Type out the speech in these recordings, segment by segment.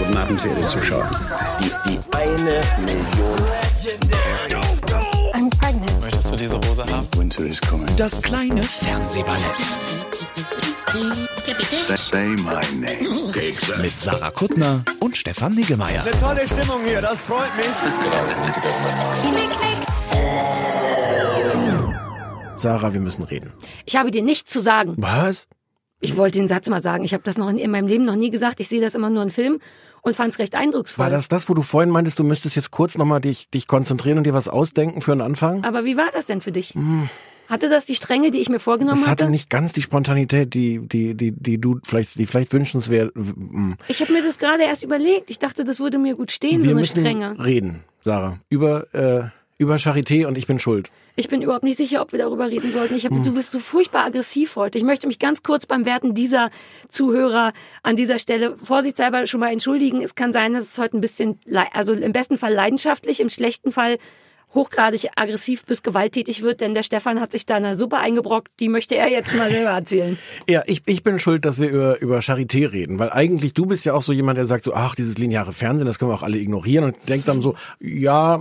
Guten Abend, verehrte Zuschauer. Die 1 Million. I'm pregnant. Möchtest du diese Hose haben? Winter is coming. Das kleine Fernsehballett. Say my name. Mit Sarah Kuttner und Stefan Niggemeier. Eine tolle Stimmung hier, das freut mich. Sarah, wir müssen reden. Ich habe dir nichts zu sagen. Was? Ich wollte den Satz mal sagen. Ich habe das noch in meinem Leben noch nie gesagt. Ich sehe das immer nur in Filmen und fand es recht eindrucksvoll. War das, wo du vorhin meintest, du müsstest jetzt kurz nochmal dich konzentrieren und dir was ausdenken für einen Anfang? Aber wie war das denn für dich? Hatte das die Strenge, die ich mir vorgenommen Das hatte hatte? nicht ganz die Spontanität, die du vielleicht wünschenswert. Ich habe mir das gerade erst überlegt. Ich dachte, das würde mir gut stehen, so Wir eine müssen Strenge. reden, Sarah, über Charité und ich bin schuld. Ich bin überhaupt nicht sicher, ob wir darüber reden sollten. Du bist so furchtbar aggressiv heute. Ich möchte mich ganz kurz beim Werten dieser Zuhörer an dieser Stelle vorsichtshalber schon mal entschuldigen. Es kann sein, dass es heute ein bisschen, also im besten Fall leidenschaftlich, im schlechten Fall hochgradig aggressiv bis gewalttätig wird, denn der Stefan hat sich da eine Suppe eingebrockt, die möchte er jetzt mal selber erzählen. Ja, ich bin schuld, dass wir über Charité reden, weil eigentlich du bist ja auch so jemand, der sagt so, ach, dieses lineare Fernsehen, das können wir auch alle ignorieren und denkt dann so, ja.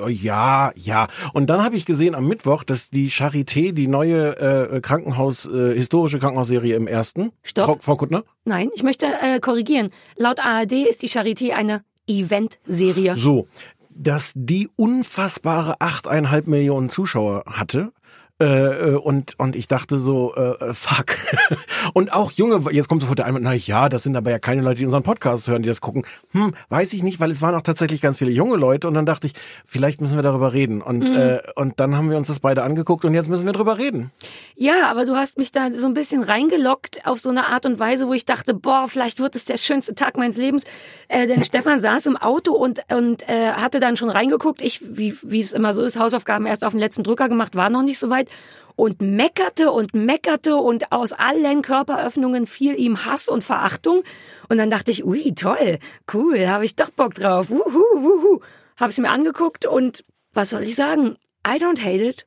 Und dann habe ich gesehen am Mittwoch, dass die Charité, die neue historische Krankenhausserie im ersten. Stopp. Frau Kuttner? Nein, ich möchte korrigieren. Laut ARD ist die Charité eine Eventserie. So. Dass die unfassbare 8,5 Millionen Zuschauer hatte. Und ich dachte so, fuck. Und auch junge, jetzt kommt sofort der Einwand, na ja, das sind aber ja keine Leute, die unseren Podcast hören, die das gucken. Weiß ich nicht, weil es waren auch tatsächlich ganz viele junge Leute und dann dachte ich, vielleicht müssen wir darüber reden. Und dann haben wir uns das beide angeguckt und jetzt müssen wir darüber reden. Ja, aber du hast mich da so ein bisschen reingelockt auf so eine Art und Weise, wo ich dachte, boah, vielleicht wird es der schönste Tag meines Lebens. Denn Stefan saß im Auto und hatte dann schon reingeguckt. Ich, wie es immer so ist, Hausaufgaben erst auf den letzten Drücker gemacht, war noch nicht so weit. Und meckerte und aus allen Körperöffnungen fiel ihm Hass und Verachtung. Und dann dachte ich, ui, toll, cool, habe ich doch Bock drauf. Wuhu. Habe es mir angeguckt und was soll ich sagen? I don't hate it.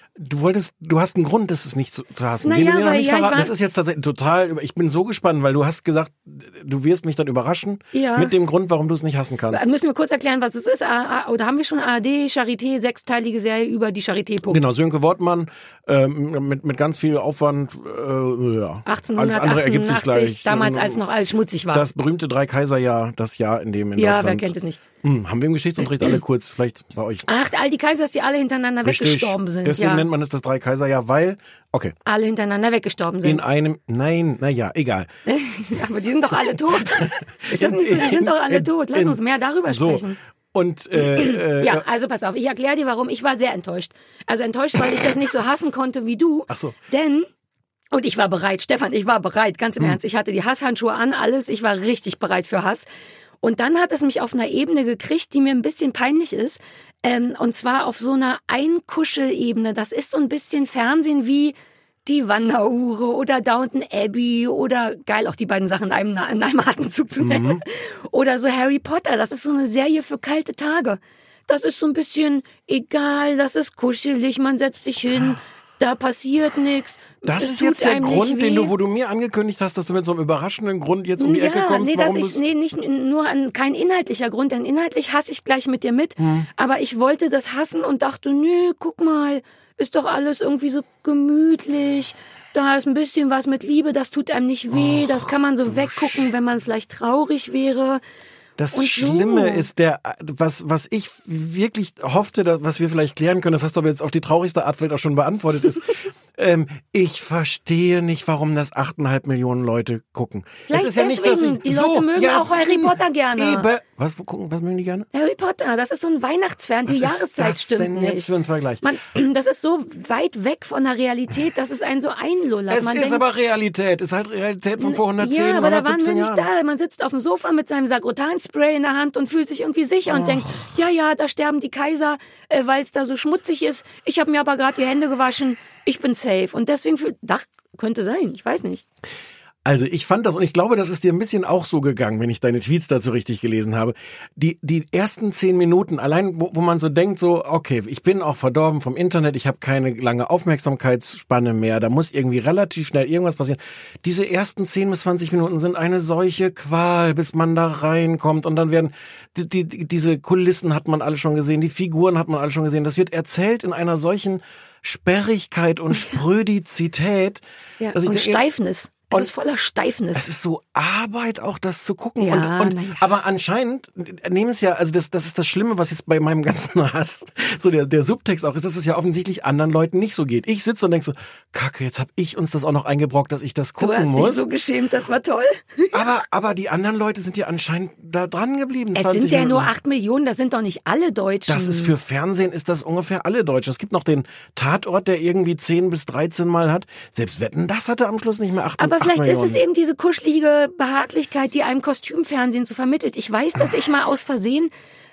Du hast einen Grund, das nicht zu hassen. Naja, den du mir noch weil nicht verraten. Das ist jetzt tatsächlich total, ich bin so gespannt, weil du hast gesagt, du wirst mich dann überraschen mit dem Grund, warum du es nicht hassen kannst. Müssen wir kurz erklären, was es ist? Oder haben wir schon ARD, Charité, 6-teilige Serie über die Charité. Genau, Sönke Wortmann, mit ganz viel Aufwand, 1888, alles andere ergibt sich gleich. Damals, als noch alles schmutzig war. Das berühmte Dreikaiserjahr, das Jahr, in dem in ja, Deutschland... wer kennt es nicht? Haben wir im Geschichtsunterricht alle kurz, vielleicht bei euch. Ach, all die Kaisers, die alle hintereinander weggestorben sind. Deswegen nennt man es das Dreikaiserjahr, weil, okay. Alle hintereinander weggestorben sind. In einem, egal. Aber die sind doch alle tot. Ist das nicht so? Die sind doch alle tot. Lass uns mehr darüber sprechen. Und ja, also pass auf, ich erkläre dir warum. Ich war sehr enttäuscht. Also enttäuscht, weil ich das nicht so hassen konnte wie du. Ach so. Und ich war bereit, Stefan, ich war bereit, ganz im Ernst. Ich hatte die Hasshandschuhe an, alles. Ich war richtig bereit für Hass. Und dann hat es mich auf einer Ebene gekriegt, die mir ein bisschen peinlich ist. Und zwar auf so einer Einkuschelebene. Das ist so ein bisschen Fernsehen wie die Wanderhure oder Downton Abbey oder, geil, auch die beiden Sachen in einem Atemzug zu nennen. Oder so Harry Potter. Das ist so eine Serie für kalte Tage. Das ist so ein bisschen egal, das ist kuschelig, man setzt sich hin, da passiert nichts. Das ist jetzt der Grund, wo du mir angekündigt hast, dass du mit so einem überraschenden Grund jetzt um die Ecke kommst. Kein inhaltlicher Grund, denn inhaltlich hasse ich gleich mit dir mit. Aber ich wollte das hassen und dachte, nö, guck mal, ist doch alles irgendwie so gemütlich. Da ist ein bisschen was mit Liebe, das tut einem nicht weh, das kann man so weggucken, wenn man vielleicht traurig wäre. Das Schlimme ist was ich wirklich hoffte, was wir vielleicht klären können, das hast du aber jetzt auf die traurigste Art vielleicht auch schon beantwortet, ist, ich verstehe nicht, warum das 8,5 Millionen Leute gucken. Vielleicht es ist ja nicht, dass die Leute mögen auch Harry Potter gerne. Was mögen die gerne? Harry Potter, das ist so ein Weihnachtsfernsehen, die Jahreszeit stimmt nicht. Was ist das denn jetzt für ein Vergleich? Das ist so weit weg von der Realität, dass es einen so einlullert. Es ist aber Realität, es ist halt Realität von vor 110, ja, aber 117 da waren wir nicht Jahren. da. Man sitzt auf dem Sofa mit seinem Sagrotan-Spray in der Hand und fühlt sich irgendwie sicher und denkt, ja, da sterben die Kaiser, weil es da so schmutzig ist. Ich habe mir aber gerade die Hände gewaschen, ich bin safe. Und deswegen, könnte sein, ich weiß nicht. Also ich fand das, und ich glaube, das ist dir ein bisschen auch so gegangen, wenn ich deine Tweets dazu richtig gelesen habe. Die ersten 10 Minuten, allein wo man so denkt, so, okay, ich bin auch verdorben vom Internet, ich habe keine lange Aufmerksamkeitsspanne mehr, da muss irgendwie relativ schnell irgendwas passieren. Diese ersten 10 bis 20 Minuten sind eine solche Qual, bis man da reinkommt, und dann werden diese Kulissen hat man alle schon gesehen, die Figuren hat man alle schon gesehen. Das wird erzählt in einer solchen Sperrigkeit und Sprödizität. Ja, dass ich und denke, Steifnis. Es ist voller Steifnis. es ist so Arbeit, auch das zu gucken. Ja, und na ja. aber anscheinend nehmen es ja, also das ist das Schlimme, was jetzt bei meinem ganzen Hass, so der Subtext auch ist, dass es ja offensichtlich anderen Leuten nicht so geht. Ich sitze und denk so, Kacke, jetzt hab ich uns das auch noch eingebrockt, dass ich das Du gucken hast muss. dich so geschämt, das war toll. Aber die anderen Leute sind ja anscheinend da dran geblieben. Es 20 sind ja nur Minuten. 8 Millionen, das sind doch nicht alle Deutschen. Das ist für Fernsehen, ist das ungefähr alle Deutschen. Es gibt noch den Tatort, der irgendwie 10 bis 13 Mal hat. Selbst Wetten, das hatte am Schluss nicht mehr 8 Aber vielleicht ist Millionen. es eben diese kuschelige Behaglichkeit, die einem Kostümfernsehen so vermittelt. Ich weiß, dass ich mal aus Versehen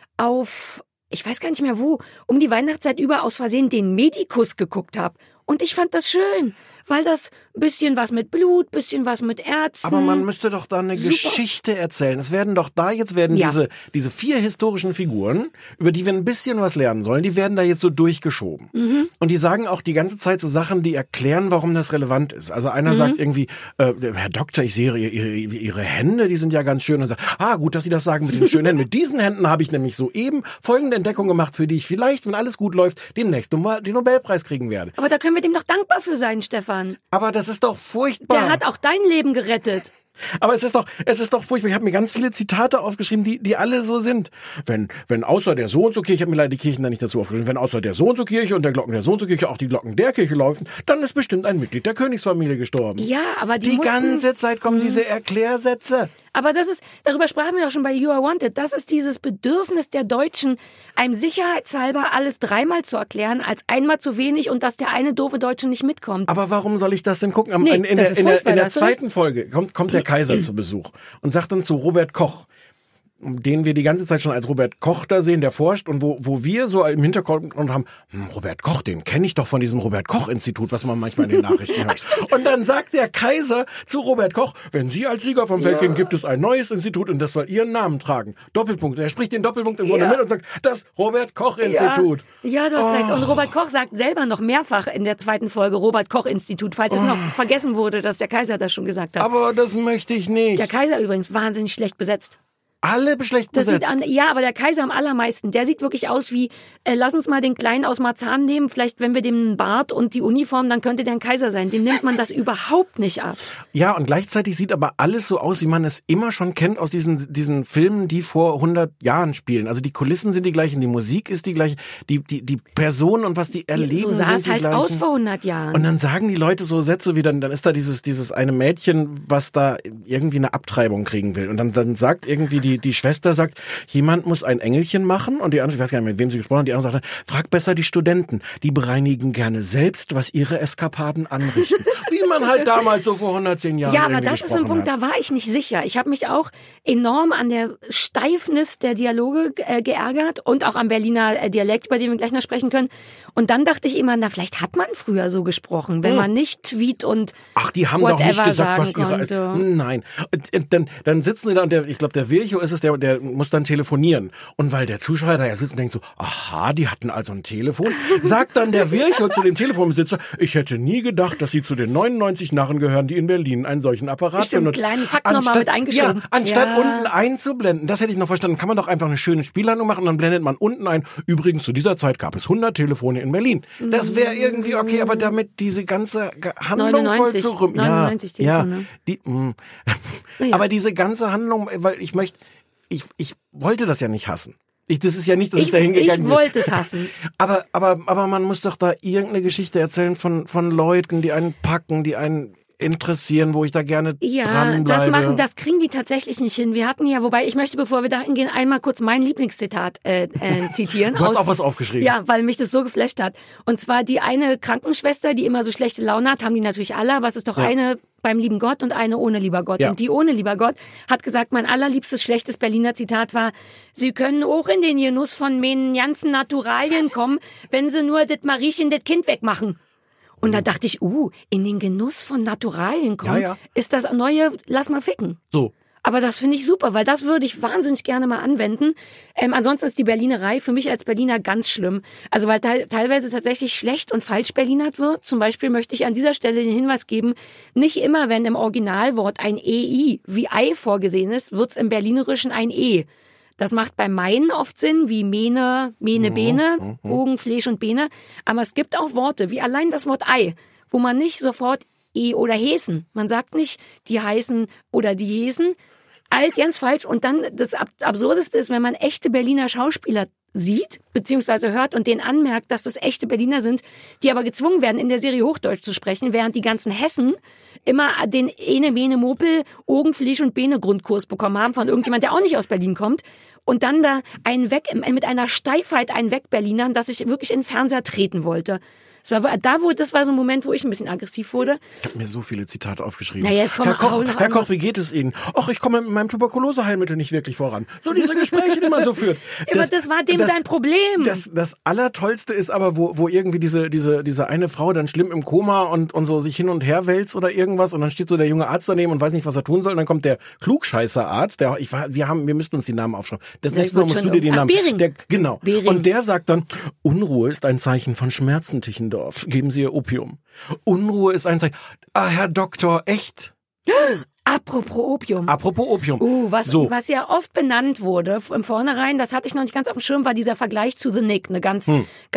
ich weiß gar nicht mehr wo, um die Weihnachtszeit über aus Versehen den Medikus geguckt habe. Und ich fand das schön, weil das bisschen was mit Blut, bisschen was mit Ärzten. Aber man müsste doch da eine Super. Geschichte erzählen. Es werden doch da jetzt Ja. diese 4 historischen Figuren, über die wir ein bisschen was lernen sollen, die werden da jetzt so durchgeschoben. Und die sagen auch die ganze Zeit so Sachen, die erklären, warum das relevant ist. Also einer sagt irgendwie, Herr Doktor, ich sehe Ihre Hände, die sind ja ganz schön. Und sagt, gut, dass Sie das sagen mit den schönen Händen. Mit diesen Händen habe ich nämlich soeben folgende Entdeckung gemacht, für die ich vielleicht, wenn alles gut läuft, demnächst den Nobelpreis kriegen werde. Aber da können wir dem doch dankbar für sein, Stefan. Aber das ist doch furchtbar. Der hat auch dein Leben gerettet. Aber es ist doch furchtbar. Ich habe mir ganz viele Zitate aufgeschrieben, die alle so sind. Wenn außer der so und so Kirche, ich habe mir leider die Kirchen da nicht dazu aufgeschrieben, wenn außer der so und so Kirche und der Glocken der so und so Kirche auch die Glocken der Kirche laufen, dann ist bestimmt ein Mitglied der Königsfamilie gestorben. Ja, aber Die ganze Zeit kommen diese Erklärsätze. Aber darüber sprachen wir auch schon bei You Are Wanted, das ist dieses Bedürfnis der Deutschen, einem sicherheitshalber alles 3-mal zu erklären, als einmal zu wenig und dass der eine doofe Deutsche nicht mitkommt. Aber warum soll ich das denn gucken? Nee, In das ist der furchtbar, der hast du zweiten Folge kommt der Kaiser zu Besuch und sagt dann zu Robert Koch, den wir die ganze Zeit schon als Robert Koch da sehen, der forscht, und wo wir so im Hintergrund haben, Robert Koch, den kenne ich doch von diesem Robert-Koch-Institut, was man manchmal in den Nachrichten hört. Und dann sagt der Kaiser zu Robert Koch, wenn Sie als Sieger vom Feld gehen, gibt es ein neues Institut und das soll Ihren Namen tragen. Doppelpunkt. Er spricht den Doppelpunkt im Grunde mit und sagt, das Robert-Koch-Institut. Ja, du hast recht. Und Robert Koch sagt selber noch mehrfach in der zweiten Folge Robert-Koch-Institut, falls es noch vergessen wurde, dass der Kaiser das schon gesagt hat. Aber das möchte ich nicht. Der Kaiser übrigens wahnsinnig schlecht besetzt. Alle schlecht besetzt. Ja, aber der Kaiser am allermeisten, der sieht wirklich aus wie, lass uns mal den Kleinen aus Marzahn nehmen, vielleicht wenn wir dem einen Bart und die Uniform, dann könnte der ein Kaiser sein. Dem nimmt man das überhaupt nicht ab. Ja, und gleichzeitig sieht aber alles so aus, wie man es immer schon kennt aus diesen Filmen, die vor 100 Jahren spielen. Also die Kulissen sind die gleichen, die Musik ist die gleiche, die Personen und was die erleben So sah sind es die halt gleichen. aus vor 100 Jahren. Und dann sagen die Leute so Sätze wie, dann ist da dieses eine Mädchen, was da irgendwie eine Abtreibung kriegen will. Und dann sagt irgendwie die Schwester, sagt, jemand muss ein Engelchen machen, und die andere, ich weiß gar nicht, mit wem sie gesprochen hat, die andere sagt, frag besser die Studenten, die bereinigen gerne selbst, was ihre Eskapaden anrichten. Wie man halt damals so vor 110 Jahren ja, aber irgendwie das ist so ein Punkt, hat. da war ich nicht sicher. Ich habe mich auch enorm an der Steifnis der Dialoge geärgert und auch am Berliner Dialekt, über den wir gleich noch sprechen können. Und dann dachte ich immer, vielleicht hat man früher so gesprochen, wenn man nicht Tweet und Ach, die haben doch nicht gesagt, was ihre... konnte. Nein. Und dann sitzen sie da, und ich glaube, der Virchow ist es, der muss dann telefonieren. Und weil der Zuschauer da ja sitzt und denkt so, aha, die hatten also ein Telefon, sagt dann der Virchow zu dem Telefonbesitzer, ich hätte nie gedacht, dass sie zu den 99 Narren gehören, die in Berlin einen solchen Apparat Stimmt, benutzen. kleinen Fakt nochmal mit eingeschoben. Ja, anstatt Ja. unten einzublenden, das hätte ich noch verstanden, kann man doch einfach eine schöne Spielhandlung machen, und dann blendet man unten ein, übrigens zu dieser Zeit gab es 100 Telefone in Berlin. Das wäre irgendwie okay, aber damit diese ganze Handlung 99, voll zu... 99 Telefone. Ja, aber diese ganze Handlung, weil ich wollte das ja nicht hassen. Das ist ja nicht, dass ich da hingegangen bin. Ich wollte es hassen. Aber man muss doch da irgendeine Geschichte erzählen von Leuten, die einen packen, die einen interessieren, wo ich da gerne dranbleibe. Das kriegen die tatsächlich nicht hin. Wir hatten ja, wobei ich möchte, bevor wir da hingehen, einmal kurz mein Lieblingszitat zitieren. Du hast auch was aufgeschrieben. Ja, weil mich das so geflasht hat. Und zwar die eine Krankenschwester, die immer so schlechte Laune hat, haben die natürlich alle, aber es ist doch eine beim lieben Gott und eine ohne lieber Gott. Ja. Und die ohne lieber Gott hat gesagt, mein allerliebstes schlechtes Berliner Zitat war, Sie können auch in den Genuss von meinen ganzen Naturalien kommen, wenn Sie nur das Mariechen, das Kind wegmachen. Und da dachte ich, in den Genuss von Naturalien kommen, Ja. ist das neue Lass mal ficken. So. Aber das finde ich super, weil das würde ich wahnsinnig gerne mal anwenden. Ansonsten ist die Berlinerei für mich als Berliner ganz schlimm. Also weil teilweise tatsächlich schlecht und falsch Berlinert wird. Zum Beispiel möchte ich an dieser Stelle den Hinweis geben, nicht immer, wenn im Originalwort ein EI wie Ei vorgesehen ist, wird's im Berlinerischen ein E. Das macht bei Meinen oft Sinn, wie Mene, Bene, Ogen, Fleisch und Bene. Aber es gibt auch Worte, wie allein das Wort Ei, wo man nicht sofort E oder Hesen. Man sagt nicht, die heißen oder die Hesen. Alt, ganz falsch. Und dann das Absurdeste ist, wenn man echte Berliner Schauspieler sieht, beziehungsweise hört und denen anmerkt, dass das echte Berliner sind, die aber gezwungen werden, in der Serie Hochdeutsch zu sprechen, während die ganzen Hessen immer den Ene, Mene, Mopel, Ogen, Fleisch und Bene Grundkurs bekommen haben von irgendjemand, der auch nicht aus Berlin kommt. Und dann da mit einer Steifheit einen Weg-Berlinern, dass ich wirklich in den Fernseher treten wollte. Das war so ein Moment, wo ich ein bisschen aggressiv wurde. Ich habe mir so viele Zitate aufgeschrieben. Na, jetzt Herr Koch, wie geht es Ihnen? Ach, ich komme mit meinem Tuberkuloseheilmittel nicht wirklich voran. So diese Gespräche, die man so führt. Aber das war dem sein Problem. Das Allertollste ist aber, wo irgendwie diese eine Frau dann schlimm im Koma und so sich hin und her wälzt oder irgendwas und dann steht so der junge Arzt daneben und weiß nicht, was er tun soll und dann kommt der Klugscheißer-Arzt, wir müssten uns die Namen aufschreiben. Das nächste Mal musst du dir die Namen. Behring. Genau. Behring. Und der sagt dann, Unruhe ist ein Zeichen von Schmerzen, Tichendorf. Geben Sie ihr Opium. Unruhe ist ein Zeichen. Ah, Herr Doktor, echt? Apropos Opium. Was ja oft benannt wurde im Vornherein, das hatte ich noch nicht ganz auf dem Schirm, war dieser Vergleich zu The Nick, eine ganz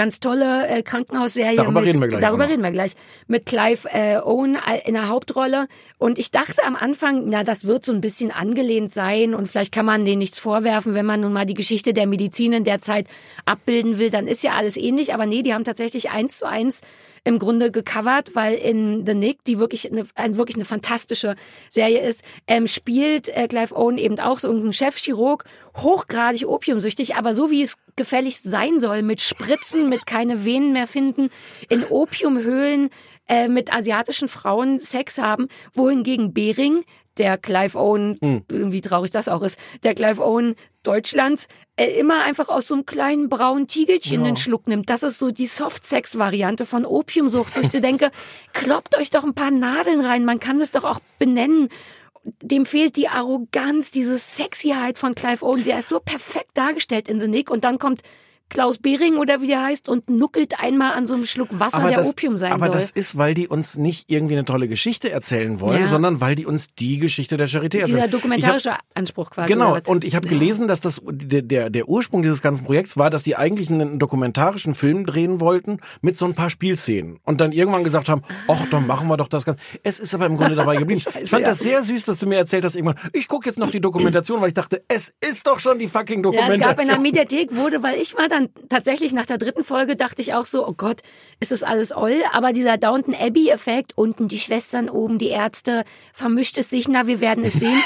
tolle Krankenhausserie. Darüber reden wir gleich. Mit Clive Owen in der Hauptrolle. Und ich dachte am Anfang, das wird so ein bisschen angelehnt sein und vielleicht kann man denen nichts vorwerfen, wenn man nun mal die Geschichte der Medizin in der Zeit abbilden will, dann ist ja alles ähnlich. Aber nee, die haben tatsächlich 1:1 im Grunde gecovert, weil in The Nick, die wirklich eine fantastische Serie ist, spielt Clive Owen eben auch so irgendein Chefchirurg, hochgradig opiumsüchtig, aber so wie es gefälligst sein soll, mit Spritzen, mit keine Venen mehr finden, in Opiumhöhlen mit asiatischen Frauen Sex haben, wohingegen Behring, der Clive Owen, wie traurig das auch ist, der Clive Owen Deutschlands, immer einfach aus so einem kleinen braunen Tiegelchen den Schluck nimmt. Das ist so die Soft-Sex-Variante von Opiumsucht, wo ich dir denke, kloppt euch doch ein paar Nadeln rein, man kann das doch auch benennen. Dem fehlt die Arroganz, diese Sexyheit von Clive Owen, der ist so perfekt dargestellt in The Nick und dann kommt Klaus Behring oder wie der heißt und nuckelt einmal an so einem Schluck Wasser, der Opium sein soll. Aber das ist, weil die uns nicht irgendwie eine tolle Geschichte erzählen wollen, sondern weil die uns die Geschichte der Charité erzählen. Dieser dokumentarische Anspruch quasi. Genau, und ich habe gelesen, dass das der Ursprung dieses ganzen Projekts war, dass die eigentlich einen dokumentarischen Film drehen wollten mit so ein paar Spielszenen und dann irgendwann gesagt haben, ach, dann machen wir doch das Ganze. Es ist aber im Grunde dabei geblieben. Ich fand das sehr süß, dass du mir erzählt hast irgendwann, ich gucke jetzt noch die Dokumentation, weil ich dachte, es ist doch schon die fucking Dokumentation. Ja, es gab in der Mediathek weil ich war dann tatsächlich nach der 3. Folge dachte ich auch so, oh Gott, ist das alles oll? Aber dieser Downton Abbey-Effekt, unten die Schwestern, oben die Ärzte, vermischt es sich, wir werden es sehen,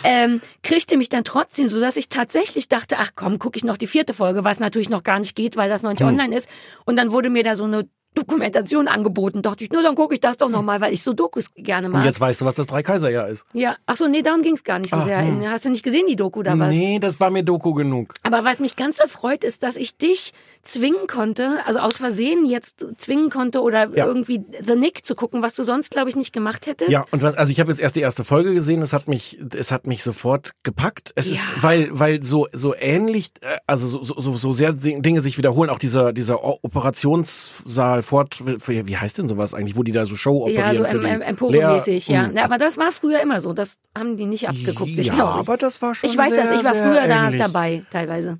kriegte mich dann trotzdem, so dass ich tatsächlich dachte, ach komm, gucke ich noch die 4. Folge, was natürlich noch gar nicht geht, weil das noch nicht online ist. Und dann wurde mir da so eine Dokumentation angeboten. Dachte ich, dann gucke ich das doch nochmal, weil ich so Dokus gerne mag. Und jetzt weißt du, was das Dreikaiserjahr ist. Ja, ach so, nee, darum ging's gar nicht so sehr. Hast du nicht gesehen, die Doku oder was? Nee, das war mir Doku genug. Aber was mich ganz erfreut, ist, dass ich dich zwingen konnte, also aus Versehen jetzt zwingen konnte oder irgendwie The Nick zu gucken, was du sonst, glaube ich, nicht gemacht hättest. Ja, und also ich habe jetzt erst die erste Folge gesehen, es hat mich sofort gepackt. Es ist, weil so ähnlich, also so sehr Dinge sich wiederholen, auch dieser Operationssaal wie heißt denn sowas eigentlich, wo die da so Show operieren? Ja, so Emporo-mäßig, ja. Aber das war früher immer so, das haben die nicht abgeguckt, ich glaube. Ja, aber das war schon ich weiß das, ich war früher ähnlich. dabei, teilweise.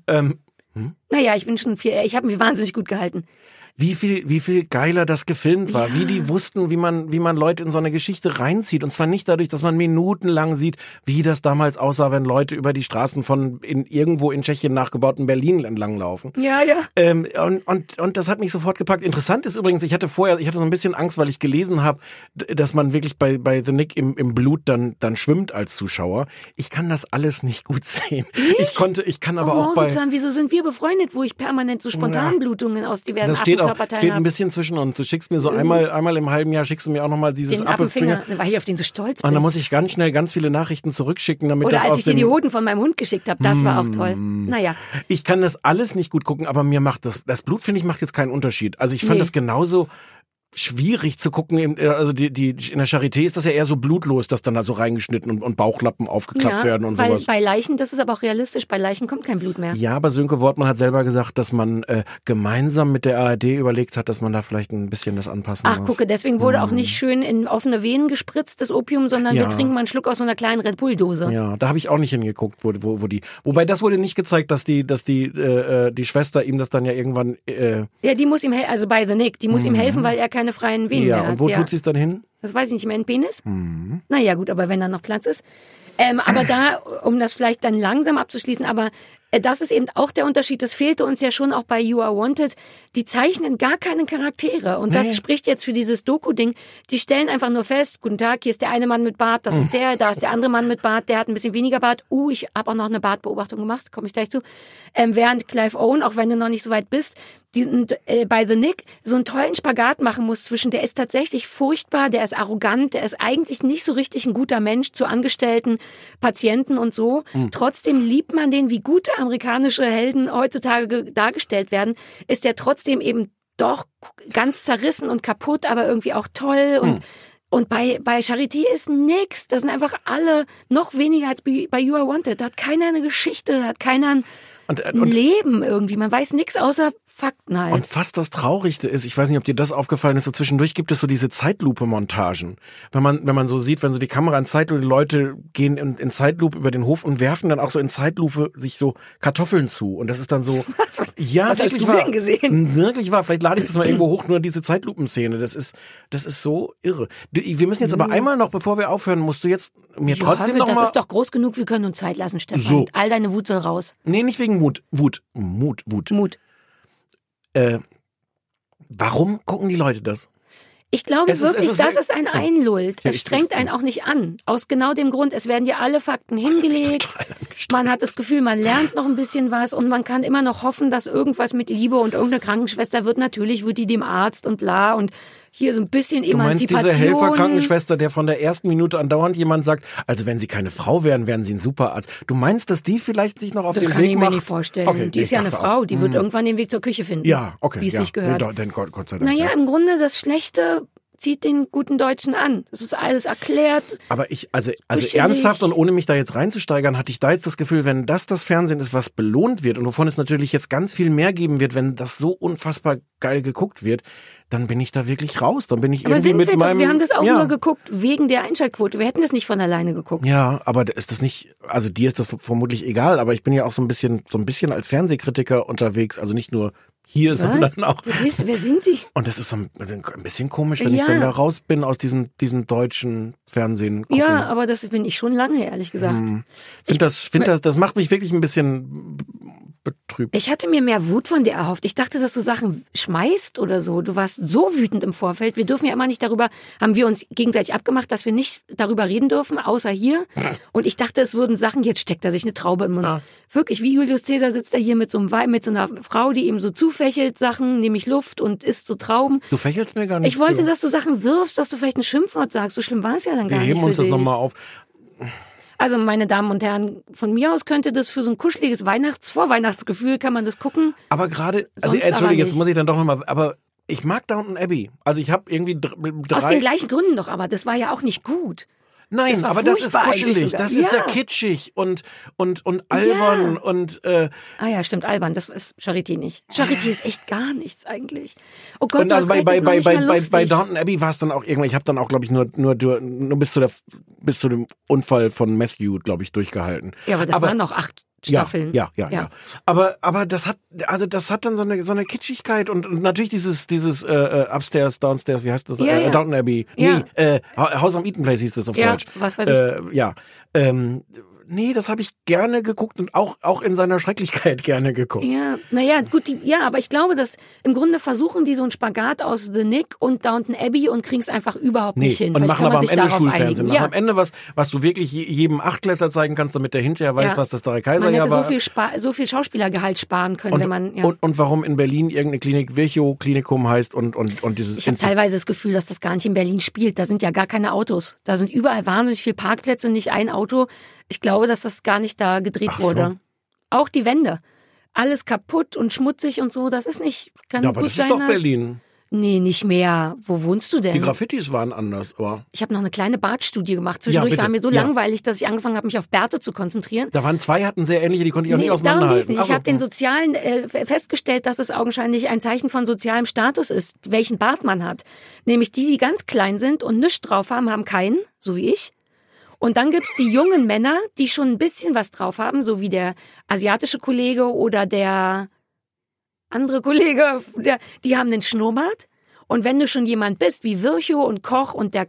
Naja, ich habe mich wahnsinnig gut gehalten. Wie viel geiler das gefilmt war, wie die wussten, wie man Leute in so eine Geschichte reinzieht. Und zwar nicht dadurch, dass man minutenlang sieht, wie das damals aussah, wenn Leute über die Straßen von irgendwo in Tschechien nachgebauten Berlin entlanglaufen. Ja, ja. Und das hat mich sofort gepackt. Interessant ist übrigens, ich hatte so ein bisschen Angst, weil ich gelesen habe, dass man wirklich bei The Nick im Blut dann schwimmt als Zuschauer. Ich kann das alles nicht gut sehen. Nicht? Ich kann aber auch bei... Wieso sind wir befreundet, wo ich permanent so Spontanblutungen aus diversen steht ein bisschen zwischen uns. Du schickst mir so einmal im halben Jahr schickst du mir auch nochmal dieses Apfelfinger. Da war ich auf den so stolz bin. Und dann muss ich ganz schnell ganz viele Nachrichten zurückschicken, damit oder das als ich dir die Hoden von meinem Hund geschickt habe, das war auch toll. Naja. Ich kann das alles nicht gut gucken, aber mir macht das Blut, finde ich, macht jetzt keinen Unterschied. Also ich fand das genauso schwierig zu gucken. Also in der Charité ist das ja eher so blutlos, dass dann da so reingeschnitten und Bauchlappen aufgeklappt werden und weil sowas. Bei Leichen, das ist aber auch realistisch, bei Leichen kommt kein Blut mehr. Ja, aber Sönke Wortmann hat selber gesagt, dass man gemeinsam mit der ARD überlegt hat, dass man da vielleicht ein bisschen das anpassen muss. Ach, gucke, deswegen wurde auch nicht schön in offene Venen gespritzt, das Opium, sondern wir trinken mal einen Schluck aus so einer kleinen Red Bull-Dose. Ja, da habe ich auch nicht hingeguckt, wobei das wurde nicht gezeigt, dass die Schwester ihm das dann ja irgendwann ja, die muss ihm helfen, also bei The Nick, die muss ihm helfen, weil er keine freien Venen mehr hat. Und wo tut sie es dann hin? Das weiß ich nicht mehr, in den Penis? Naja, gut, aber wenn da noch Platz ist. Aber da, um das vielleicht dann langsam abzuschließen, aber das ist eben auch der Unterschied, das fehlte uns ja schon auch bei You Are Wanted, die zeichnen gar keine Charaktere und das spricht jetzt für dieses Doku-Ding, die stellen einfach nur fest, guten Tag, hier ist der eine Mann mit Bart, das ist der, da ist der andere Mann mit Bart, der hat ein bisschen weniger Bart, ich habe auch noch eine Bartbeobachtung gemacht, komme ich gleich zu, während Clive Owen, auch wenn du noch nicht so weit bist, bei The Nick so einen tollen Spagat machen muss zwischen, der ist tatsächlich furchtbar, der ist arrogant, der ist eigentlich nicht so richtig ein guter Mensch zu Angestellten, Patienten und so. Trotzdem liebt man den, wie gute amerikanische Helden heutzutage dargestellt werden, ist der trotzdem eben doch ganz zerrissen und kaputt, aber irgendwie auch toll und bei Charité ist nix. Das sind einfach alle noch weniger als bei You Are Wanted. Da hat keiner eine Geschichte, da hat keiner ein Leben irgendwie. Man weiß nichts außer Fakten halt. Und fast das Traurigste ist, ich weiß nicht, ob dir das aufgefallen ist, so zwischendurch gibt es so diese Zeitlupe-Montagen. Wenn man so sieht, wenn so die Kamera in Zeitlupe, die Leute gehen in Zeitlupe über den Hof und werfen dann auch so in Zeitlupe sich so Kartoffeln zu. Und das ist dann so, ja, was wirklich hast du denn gesehen? Wirklich wahr. Vielleicht lade ich das mal irgendwo hoch, nur diese Zeitlupenszene. Das ist so irre. Wir müssen jetzt aber einmal noch, bevor wir aufhören, musst du jetzt mir trotzdem noch mal... Das ist doch groß genug, wir können uns Zeit lassen, Stefan. So. All deine Wut soll raus. Nee, nicht wegen Mut. Warum gucken die Leute das? Ich glaube wirklich, dass es einen einlullt. Es strengt einen auch nicht an. Aus genau dem Grund, es werden dir alle Fakten hingelegt. Man hat das Gefühl, man lernt noch ein bisschen was und man kann immer noch hoffen, dass irgendwas mit Liebe und irgendeine Krankenschwester wird. Natürlich wird die dem Arzt und bla und hier so ein bisschen Emanzipation. Du meinst diese Helferkrankenschwester, der von der ersten Minute andauernd jemand sagt, also wenn sie keine Frau wären, wären sie ein Superarzt. Du meinst, dass die vielleicht sich noch auf den Weg macht? Das kann ich mir nicht vorstellen. Okay, die ist ja eine Frau, die wird irgendwann den Weg zur Küche finden. Ja, okay. Wie es sich gehört. Nee, Gott sei Dank. Naja, im Grunde das Schlechte zieht den guten Deutschen an. Das ist alles erklärt. Aber also ernsthaft und ohne mich da jetzt reinzusteigern, hatte ich da jetzt das Gefühl, wenn das Fernsehen ist, was belohnt wird und wovon es natürlich jetzt ganz viel mehr geben wird, wenn das so unfassbar geil geguckt wird, dann bin ich da wirklich raus. Dann bin ich aber irgendwie mit meinem... wir haben das auch nur geguckt wegen der Einschaltquote. Wir hätten das nicht von alleine geguckt. Ja, aber ist das nicht, also dir ist das vermutlich egal, aber ich bin ja auch so ein bisschen als Fernsehkritiker unterwegs, also nicht nur hier, sondern auch... Wer sind Sie? Und das ist so ein bisschen komisch, wenn ich dann da raus bin aus diesem deutschen Fernsehen gucken. Ja, aber das bin ich schon lange, ehrlich gesagt. Das macht mich wirklich ein bisschen betrübt. Ich hatte mir mehr Wut von dir erhofft. Ich dachte, dass du Sachen schmeißt oder so. Du warst so wütend im Vorfeld. Wir dürfen ja immer nicht haben wir uns gegenseitig abgemacht, dass wir nicht darüber reden dürfen, außer hier. Und ich dachte, es würden Sachen, jetzt steckt er sich eine Traube im Mund. Ja. Wirklich, wie Julius Caesar sitzt er hier mit so einer Frau, die ihm so zufächelt Sachen, nämlich Luft und isst so Trauben. Du fächelst mir gar nicht Ich wollte, dass du Sachen wirfst, dass du vielleicht ein Schimpfwort sagst. So schlimm war es ja dann gar nicht. Wir heben uns das nochmal auf. Also, meine Damen und Herren, von mir aus könnte das für so ein kuscheliges Vorweihnachtsgefühl kann man das gucken. Aber gerade, entschuldige, jetzt muss ich dann doch nochmal, aber ich mag Downton Abbey. Also ich habe irgendwie Aus den gleichen Gründen doch, aber das war ja auch nicht gut. Nein, aber das ist kuschelig, das ist ja kitschig und albern und ja, stimmt, albern, das ist Charité nicht. Charité ist echt gar nichts eigentlich. Oh Gott, und also bei Downton Abbey war es dann auch irgendwann, ich habe dann auch, glaube ich, nur bis zu dem Unfall von Matthew, glaube ich, durchgehalten. Ja, aber das waren noch 8 Staffeln. Ja. Aber das hat dann so eine Kitschigkeit und natürlich dieses Upstairs, Downstairs, wie heißt das? Downton Abbey. Ja. Nee, House on Eaton Place hieß das auf Deutsch. Was weiß ich. Nee, das habe ich gerne geguckt und auch in seiner Schrecklichkeit gerne geguckt. Ja, naja, gut, aber ich glaube, dass im Grunde versuchen die so einen Spagat aus The Nick und Downton Abbey und kriegen es einfach überhaupt nicht hin. Und vielleicht machen aber am Ende Schulfernsehen. Ja. Am Ende was du wirklich jedem Achtklässler zeigen kannst, damit der hinterher weiß, was das Drei Kaiser war. Man hätte so viel Schauspielergehalt sparen können, wenn man... Ja. Und warum in Berlin irgendeine Klinik Virchow-Klinikum heißt und dieses... Ich habe teilweise das Gefühl, dass das gar nicht in Berlin spielt. Da sind ja gar keine Autos. Da sind überall wahnsinnig viele Parkplätze, nicht ein Auto. Ich glaube, dass das gar nicht da gedreht wurde. Auch die Wände. Alles kaputt und schmutzig und so, das ist nicht... Kann ja, aber gut das sein, ist doch Berlin. Nee, nicht mehr. Wo wohnst du denn? Die Graffitis waren anders, aber Ich habe noch eine kleine Bartstudie gemacht. Zwischendurch bitte. war mir so Ja. langweilig, dass ich angefangen habe, mich auf Bärte zu konzentrieren. da waren zwei, hatten sehr ähnliche, die konnte ich auch nicht darum ging's auseinanderhalten. nicht. Ich habe den sozialen festgestellt, dass es augenscheinlich ein Zeichen von sozialem Status ist, welchen Bart man hat. Nämlich die ganz klein sind und nichts drauf haben, haben keinen, so wie ich. Und dann gibt's die jungen Männer, die schon ein bisschen was drauf haben, so wie der asiatische Kollege oder der andere Kollege, die haben einen Schnurrbart. Und wenn du schon jemand bist, wie Virchow und Koch und die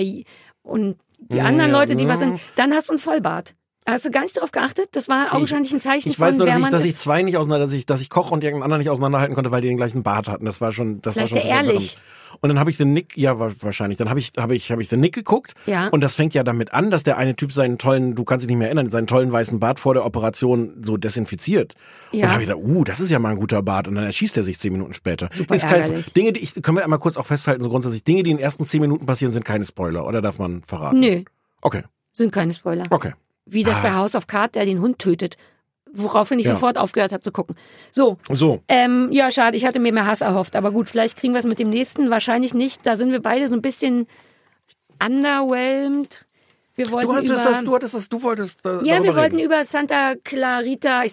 anderen Leute, die was sind, dann hast du einen Vollbart. Hast du gar nicht darauf geachtet? Das war augenscheinlich ein Zeichen Ich weiß von, nur, wer dass ich, man dass ist. ich zwei nicht dass ich Koch und irgendeinen anderen nicht auseinanderhalten konnte, weil die den gleichen Bart hatten. Das war schon, Vielleicht war der schon ehrlich. Und dann habe ich den Nick, ja wahrscheinlich, dann habe ich den Nick geguckt. Ja. Und das fängt ja damit an, dass der eine Typ seinen tollen, du kannst dich nicht mehr erinnern, seinen tollen weißen Bart vor der Operation so desinfiziert. Ja. Und da habe ich gedacht, das ist ja mal ein guter Bart. Und dann erschießt er sich 10 Minuten später. Super ist ärgerlich. Dinge, können wir einmal kurz auch festhalten, so grundsätzlich, Dinge, die in den ersten 10 Minuten passieren, sind keine Spoiler, oder darf man verraten? Nö, Okay, sind keine Spoiler. okay. Wie das bei House of Cards, der den Hund tötet. Woraufhin ich Ja. sofort aufgehört habe zu gucken. So, So. ja, schade, ich hatte mir mehr Hass erhofft. Aber gut, vielleicht kriegen wir es mit dem nächsten. Wahrscheinlich nicht. Da sind wir beide so ein bisschen underwhelmed. Wir wollten Du wolltest Ja, wir wollten über Santa Clarita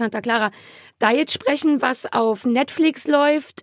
Diet sprechen, was auf Netflix läuft.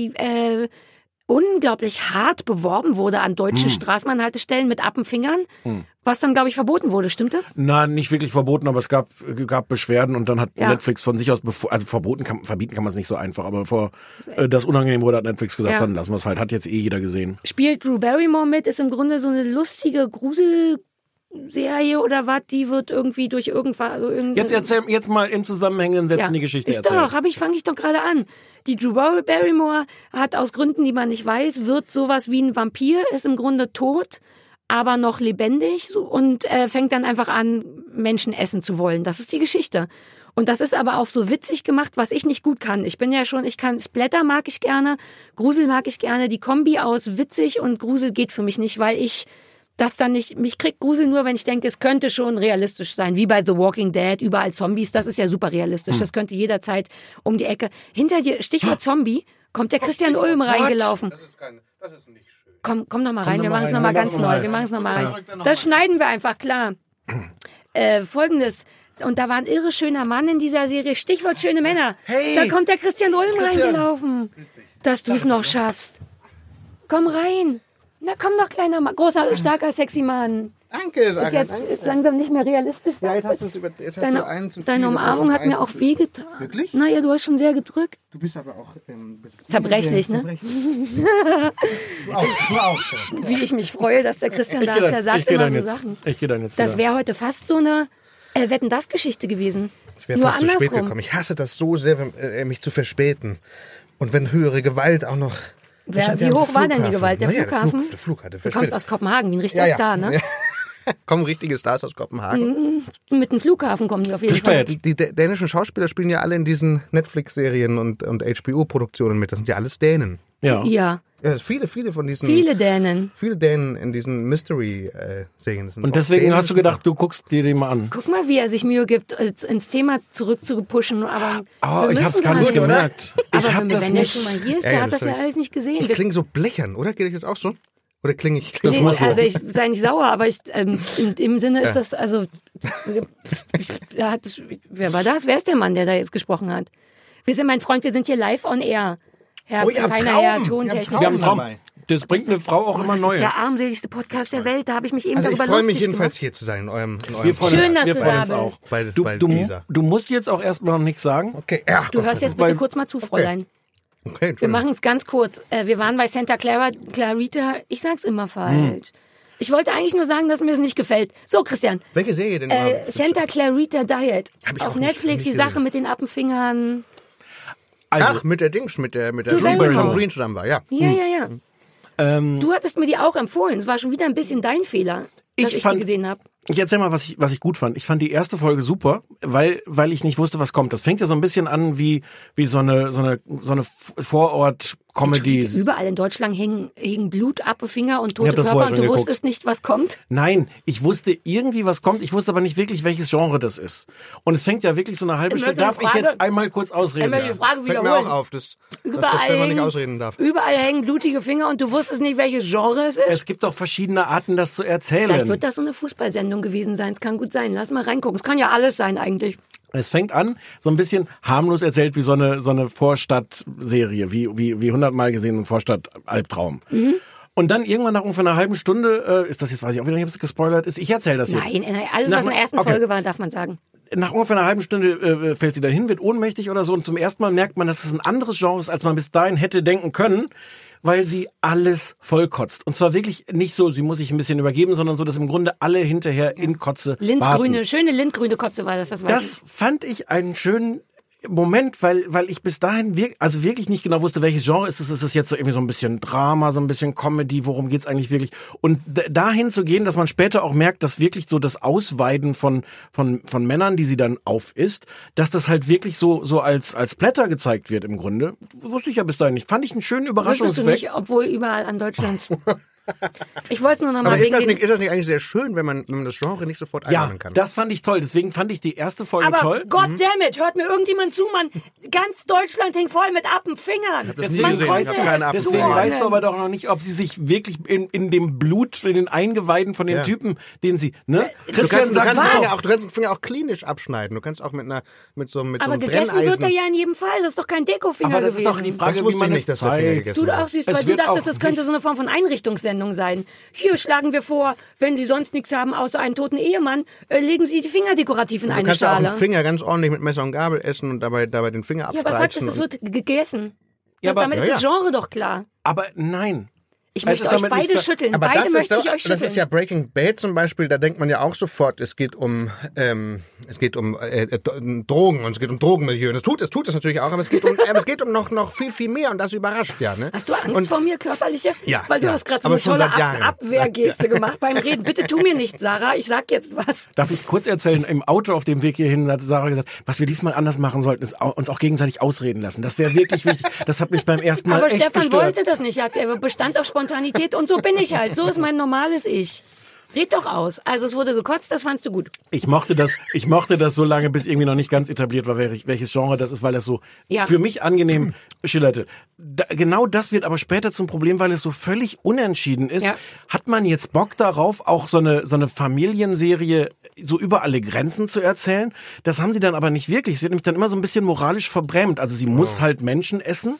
Unglaublich hart beworben wurde an deutschen Straßenbahnhaltestellen mit Appenfingern, was dann, glaube ich, verboten wurde. Stimmt das? Na, nicht wirklich verboten, aber es gab Beschwerden und dann hat Ja. Netflix von sich aus, verbieten kann man es nicht so einfach, aber bevor das unangenehm wurde, hat Netflix gesagt, Ja. dann lassen wir es halt, hat jetzt jeder gesehen. Spielt Drew Barrymore mit, ist im Grunde so eine lustige Gruselserie oder was, die wird irgendwie durch irgendwas... Jetzt mal im zusammenhängenden Sätzen die Geschichte ist erzählen. doch, fange ich doch gerade an. Die Drew Barrymore hat aus Gründen, die man nicht weiß, wird sowas wie ein Vampir, ist im Grunde tot, aber noch lebendig und fängt dann einfach an, Menschen essen zu wollen. Das ist die Geschichte. Und das ist aber auch so witzig gemacht, was ich nicht gut kann. Ich kann Splatter mag ich gerne, Grusel mag ich gerne. Die Kombi aus witzig und Grusel geht für mich nicht, weil ich das dann nicht, mich kriegt Grusel nur, wenn ich denke, es könnte schon realistisch sein, wie bei The Walking Dead, überall Zombies, das ist ja super realistisch, das könnte jederzeit um die Ecke. Hinter dir, Stichwort Zombie, kommt der Christian Ulm reingelaufen. Das ist nicht schön. Komm noch mal rein, wir machen es rein, noch mal wir ganz machen neu, rein. wir machen es noch mal rein. Das schneiden wir einfach, klar. Folgendes, und da war ein irre schöner Mann in dieser Serie, Stichwort schöne Männer. Hey, Da kommt der Christian Ulm Christian. reingelaufen, dass du es noch schaffst. Komm rein. Na komm doch, kleiner Mann, großer, starker, sexy Mann. Danke, Sarah. Ist jetzt ist langsam nicht mehr realistisch. Ja, jetzt hast du einen zu viel. Deine Umarmung hat mir auch wehgetan. Wirklich? Naja, du hast schon sehr gedrückt. Du bist aber auch... Zerbrechlich, ne? Zerbrechlich. Du auch. Wie ich mich freue, dass der Christian da ist. Der sagt immer so Sachen. Ich gehe dann jetzt Das wieder. wäre heute fast so eine Wetten-das-Geschichte gewesen. Ich wäre Nur fast zu spät andersrum. gekommen. Ich hasse das so sehr, mich zu verspäten. Und wenn höhere Gewalt auch noch... Wie hoch war denn die Gewalt? Der Flughafen? Der Flug hatte Du kommst aus Kopenhagen, wie ein richtiger Star, ne? Ja. Kommen richtige Stars aus Kopenhagen. Mit dem Flughafen kommen die auf jeden Zu Fall. spät. Die dänischen Schauspieler spielen ja alle in diesen Netflix-Serien und HBO-Produktionen mit. Das sind ja alles Dänen. Ja. Ja, Ja, viele von diesen... viele Dänen. Viele Dänen in diesen Mystery-Serien. Und deswegen hast du gedacht, du guckst dir den mal an. Guck mal, wie er sich Mühe gibt, ins Thema zurückzupushen. Aber Oh, wir ich hab's müssen gar nicht oder? gemerkt. Aber Ich hab wenn das der nicht. schon mal hier ist, Ja, der ja, hat das das ja hab alles nicht gesehen. Ich Wir- klinge so blechern, oder? Geht ich jetzt auch so? Oder klinge ich... Nee, muss so. also ich sei nicht sauer, aber im Sinne ist das, also, wer war das? Wer ist der Mann, der da jetzt gesprochen hat? Wir sind, mein Freund, wir sind hier live on air. Herr, Oh, ihr habt feiner Traum. Herr Ihr habt Tontechniker. Wir haben einen Traum. dabei. Das bringt eine Frau auch immer Das neue. ist der armseligste Podcast der Welt, da habe ich mich eben Also ich darüber freue mich lustig jedenfalls gemacht. hier zu sein in eurem Wir freuen Schön, uns, dass wir du freuen da uns auch. bist. bei Du Lisa. musst jetzt auch erstmal noch nichts sagen. Okay, ja, Du hörst jetzt bitte kurz mal zu, Fräulein. Okay, Wir Entschuldigung. machen es ganz kurz. Wir waren bei Santa Clarita. Ich sag's immer falsch. Ich wollte eigentlich nur sagen, dass mir es nicht gefällt. So, Christian. Welche Serie denn überhaupt? Santa Clarita Diet. Hab ich Auf auch nicht- Netflix, nicht die Sache gesehen. mit den Appenfingern. Also, Ach, mit der Dings, mit der Drew John Barrymore. Green zusammen war, ja. Ja, ja, ja. Du hattest mir die auch empfohlen. Es war schon wieder ein bisschen dein Fehler, dass ich die gesehen habe. ich erzähl mal, was ich gut fand. Ich fand die erste Folge super, weil ich nicht wusste, was kommt. Das fängt ja so ein bisschen an wie so eine Vorort Comedies. Überall in Deutschland hingen Blut ab, Finger und tote Ich hab das Körper vorher und schon du geguckt. wusstest nicht, was kommt. Nein, ich wusste irgendwie, was kommt. Ich wusste aber nicht wirklich, welches Genre das ist. Und es fängt ja wirklich so eine halbe Stunde. möchte eine Darf ich Frage- jetzt einmal kurz ausreden? Einmal die Frage Fällt mir wiederholen. auch auf, dass der Überall Stefan nicht hängen, ausreden darf. überall hängen blutige Finger und du wusstest nicht, welches Genre es ist. Es gibt doch verschiedene Arten, das zu erzählen. Vielleicht wird das so eine Fußballsendung gewesen sein. Es kann gut sein. Lass mal reingucken. Es kann ja alles sein eigentlich. Es fängt an, so ein bisschen harmlos erzählt wie so eine Vorstadtserie, wie 100-mal gesehen, ein Vorstadt-Albtraum. Und dann irgendwann nach ungefähr einer halben Stunde, ist das jetzt, weiß ich auch wieder nicht, ob es gespoilert ist, ich erzähle das jetzt. Nein, alles, was in der ersten Okay. Folge war, darf man sagen. Nach ungefähr einer halben Stunde fällt sie dahin, wird ohnmächtig oder so und zum ersten Mal merkt man, dass es ein anderes Genre ist, als man bis dahin hätte denken können, weil sie alles vollkotzt. Und zwar wirklich nicht so, sie muss sich ein bisschen übergeben, sondern so, dass im Grunde alle hinterher in Kotze baden. Schöne lindgrüne Kotze war das. Das weiß Das fand ich einen schönen Moment, weil ich bis dahin wirklich nicht genau wusste, welches Genre ist es. Ist es jetzt so irgendwie so ein bisschen Drama, so ein bisschen Comedy, worum geht's eigentlich wirklich? Und dahin zu gehen, dass man später auch merkt, dass wirklich so das Ausweiden von Männern, die sie dann aufisst, dass das halt wirklich so als Blätter gezeigt wird im Grunde. Wusste ich ja bis dahin nicht. Fand ich einen schönen Wusstest du Überraschungseffekt. nicht, obwohl überall an Deutschlands. Ich wollte es nur noch mal Aber wegen ist das nicht eigentlich sehr schön, wenn man das Genre nicht sofort Ja, einordnen kann? das fand ich toll. Deswegen fand ich die erste Folge Aber toll. goddammit, hört mir irgendjemand zu, Mann. Ganz Deutschland hängt voll mit Appenfingern. das nie Man gesehen. konnte Ich hab keine es Ahnung. Deswegen zuordnen. weißt du aber doch noch nicht, ob sie sich wirklich in dem Blut, in den Eingeweiden von den Ja. Typen, den sie, ne? Du Christian kannst, sagt den Finger auch klinisch abschneiden. Du kannst auch mit so einem Aber gegessen wird Brenneisen. er ja in jedem Fall. Das ist doch kein Dekofinger aber das gewesen. ist doch die Frage, Das wie wusste man ich es nicht, dass der Finger zeigt. gegessen Du wird. auch süß, Es weil du wird dachtest, auch das könnte nicht- so eine Form von Einrichtungssendung sein. Hier schlagen wir vor, wenn Sie sonst nichts haben außer einen toten Ehemann, legen Sie die Finger dekorativ in Du eine kannst ja auch Schale. einen Finger ganz ordentlich mit Messer und Gabel essen und dabei den Finger Ja, abspreizen. aber Fakt ist, es und- wird gegessen. Ja, aber- Damit ist das Genre doch klar. Aber nein. Ich Es möchte ist euch damit beide nicht- schütteln. Aber Beide das möchte ist ich euch schütteln. das ist ja Breaking Bad zum Beispiel, da denkt man ja auch sofort, es geht um Drogen und es geht um Drogenmilieu. Und es tut es natürlich auch, aber es geht um noch viel mehr und das überrascht ja. Ne? Hast du Angst Und- vor mir, körperliche? Ja, Weil du ja. hast gerade so Aber eine schon tolle seit Jahren. Abwehrgeste gemacht beim Reden. Bitte tu mir nichts, Sarah. Ich sag jetzt was. Darf ich kurz erzählen, im Auto auf dem Weg hierhin hat Sarah gesagt, was wir diesmal anders machen sollten, ist uns auch gegenseitig ausreden lassen. Das wäre wirklich wichtig. Das hat mich beim ersten Mal Aber echt Stefan gestört. wollte das nicht. Er bestand auf Spontanität und so bin ich halt. So ist mein normales Ich. Red doch aus. Also es wurde gekotzt, das fandst du gut. Ich mochte das so lange, bis irgendwie noch nicht ganz etabliert war, welches Genre das ist, weil das so Ja. für mich angenehm schillerte. Genau das wird aber später zum Problem, weil es so völlig unentschieden ist. Ja. Hat man jetzt Bock darauf, auch so eine Familienserie so über alle Grenzen zu erzählen? Das haben sie dann aber nicht wirklich. Es wird nämlich dann immer so ein bisschen moralisch verbrämt. Also sie muss halt Menschen essen.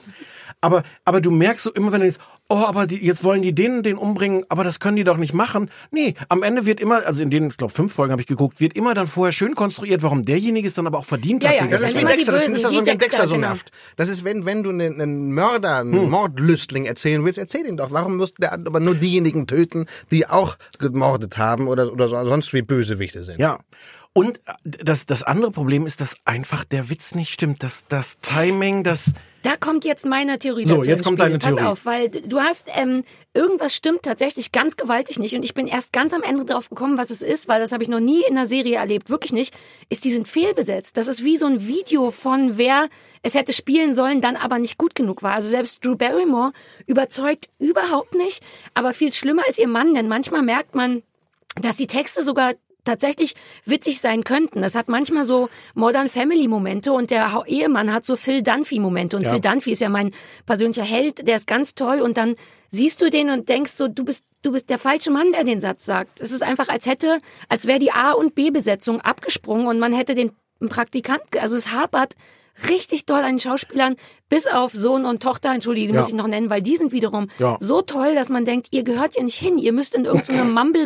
Aber du merkst so immer, wenn du denkst, aber jetzt wollen die den umbringen, aber das können die doch nicht machen. Nee, am Ende wird immer, also in den, ich glaube 5 Folgen habe ich geguckt, wird immer dann vorher schön konstruiert, warum derjenige es dann aber auch verdient Ja, hat. ja, die Das Das ist sind wie immer die Dexter, das Bösen, ist ja so wie ein Dexter, Dexter so genau. naft. Das ist, wenn du einen Mörder, einen Mordlüstling erzählen willst, erzähl ihn doch. Warum musst du aber nur diejenigen töten, die auch gemordet haben oder sonst wie Bösewichte sind? Ja. Und das andere Problem ist, dass einfach der Witz nicht stimmt. Das Timing, Da kommt jetzt meine Theorie So, dazu jetzt ins kommt Spiel. deine Pass Theorie. auf, weil du hast, irgendwas stimmt tatsächlich ganz gewaltig nicht und ich bin erst ganz am Ende drauf gekommen, was es ist, weil das habe ich noch nie in einer Serie erlebt, wirklich nicht, ist, die sind fehlbesetzt. Das ist wie so ein Video von wer es hätte spielen sollen, dann aber nicht gut genug war. Also selbst Drew Barrymore überzeugt überhaupt nicht, aber viel schlimmer ist ihr Mann, denn manchmal merkt man, dass die Texte sogar tatsächlich witzig sein könnten. Das hat manchmal so Modern Family Momente und der Ehemann hat so Phil Dunphy Momente und Ja. Phil Dunphy ist ja mein persönlicher Held, der ist ganz toll und dann siehst du den und denkst so, du bist der falsche Mann, der den Satz sagt. Es ist einfach, als wäre die A- und B-Besetzung abgesprungen und man hätte den Praktikanten, also es hapert richtig doll an den Schauspielern, bis auf Sohn und Tochter, entschuldige, die Ja. muss ich noch nennen, weil die sind wiederum Ja. so toll, dass man denkt, ihr gehört hier nicht hin, ihr müsst in irgendeine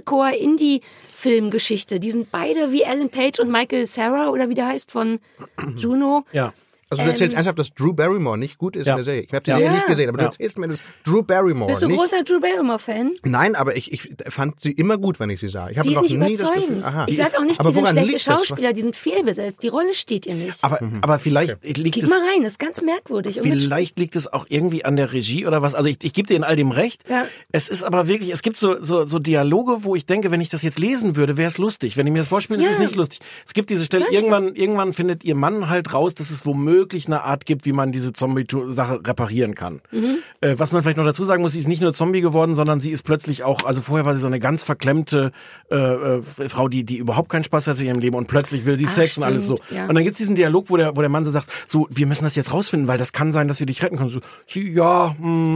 Mumblecore-Indie-Filmgeschichte. Die sind beide wie Ellen Page und Michael Cera oder wie der heißt von Juno. ja. Also du erzählst ernsthaft, dass Drew Barrymore nicht gut ist Ja. in der Serie. Ich habe die Serie Ja. nicht gesehen, aber du Ja. erzählst mir, dass Drew Barrymore Bist du nicht... großer Drew Barrymore-Fan? Nein, aber ich fand sie immer gut, wenn ich sie sah. Ich habe Die ist noch nicht nie das überzeugend. Gefühl... Aha. Ich sag auch nicht, aber die sind woran schlechte liegt das? Schauspieler, die sind fehlbesetzt. Die Rolle steht ihr nicht. Aber vielleicht liegt Kick es... mal rein, das ist ganz merkwürdig. Und mit Vielleicht liegt es auch irgendwie an der Regie oder was. Also ich gebe dir in all dem recht. Ja. Es ist aber wirklich, es gibt so Dialoge, wo ich denke, wenn ich das jetzt lesen würde, wäre es lustig. Wenn ich mir das vorspiele, ist es Ja. nicht lustig. Es gibt diese Stelle, Sag ich irgendwann findet ihr Mann halt raus, dass es wirklich eine Art gibt, wie man diese Zombie-Sache reparieren kann. Was man vielleicht noch dazu sagen muss, sie ist nicht nur Zombie geworden, sondern sie ist plötzlich auch, also vorher war sie so eine ganz verklemmte Frau, die überhaupt keinen Spaß hatte in ihrem Leben und plötzlich will sie Sex und alles so. Ja. Und dann gibt's diesen Dialog, wo der Mann so sagt, so, wir müssen das jetzt rausfinden, weil das kann sein, dass wir dich retten können. So, sie, ja,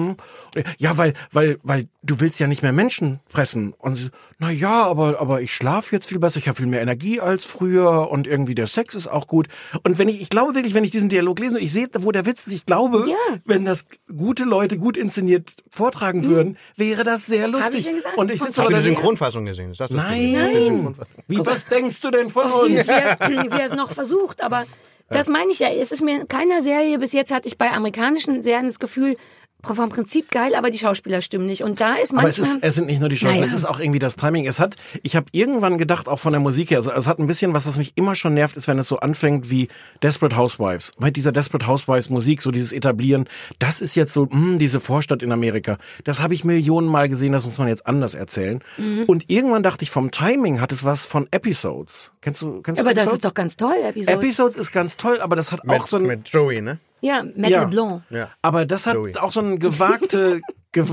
weil du willst ja nicht mehr Menschen fressen. Und sie, na ja, aber ich schlafe jetzt viel besser, ich habe viel mehr Energie als früher und irgendwie der Sex ist auch gut. Und ich glaube wirklich, wenn ich diesen Dialog lese, ich sehe, wo der Witz ist, ich glaube, wenn das gute Leute gut inszeniert vortragen würden, wäre das sehr lustig. Ja gesagt. Und ich sitze Habe aber ich die Synchronfassung gesehen? Ist das das Nein. Was denkst du denn von uns? Wie er es noch versucht, aber das meine ich ja. Es ist mir in keiner Serie, bis jetzt hatte ich bei amerikanischen Serien das Gefühl, vom Prinzip geil, aber die Schauspieler stimmen nicht. Und da ist manchmal... Aber es sind nicht nur die Schauspieler, es ist auch irgendwie das Timing. Ich habe irgendwann gedacht, auch von der Musik her, also es hat ein bisschen was mich immer schon nervt, ist, wenn es so anfängt wie Desperate Housewives. Mit dieser Desperate Housewives Musik, so dieses Etablieren, das ist jetzt so, diese Vorstadt in Amerika. Das habe ich Millionen Mal gesehen, das muss man jetzt anders erzählen. Und irgendwann dachte ich, vom Timing hat es was von Episodes. Kennst du aber Episodes? das ist doch ganz toll, Episodes ist ganz toll, aber das hat auch so ein... Mit Joey, ne? Ja, Metal Blanc. Ja. Aber das hat Joey. auch so ein gewagtes,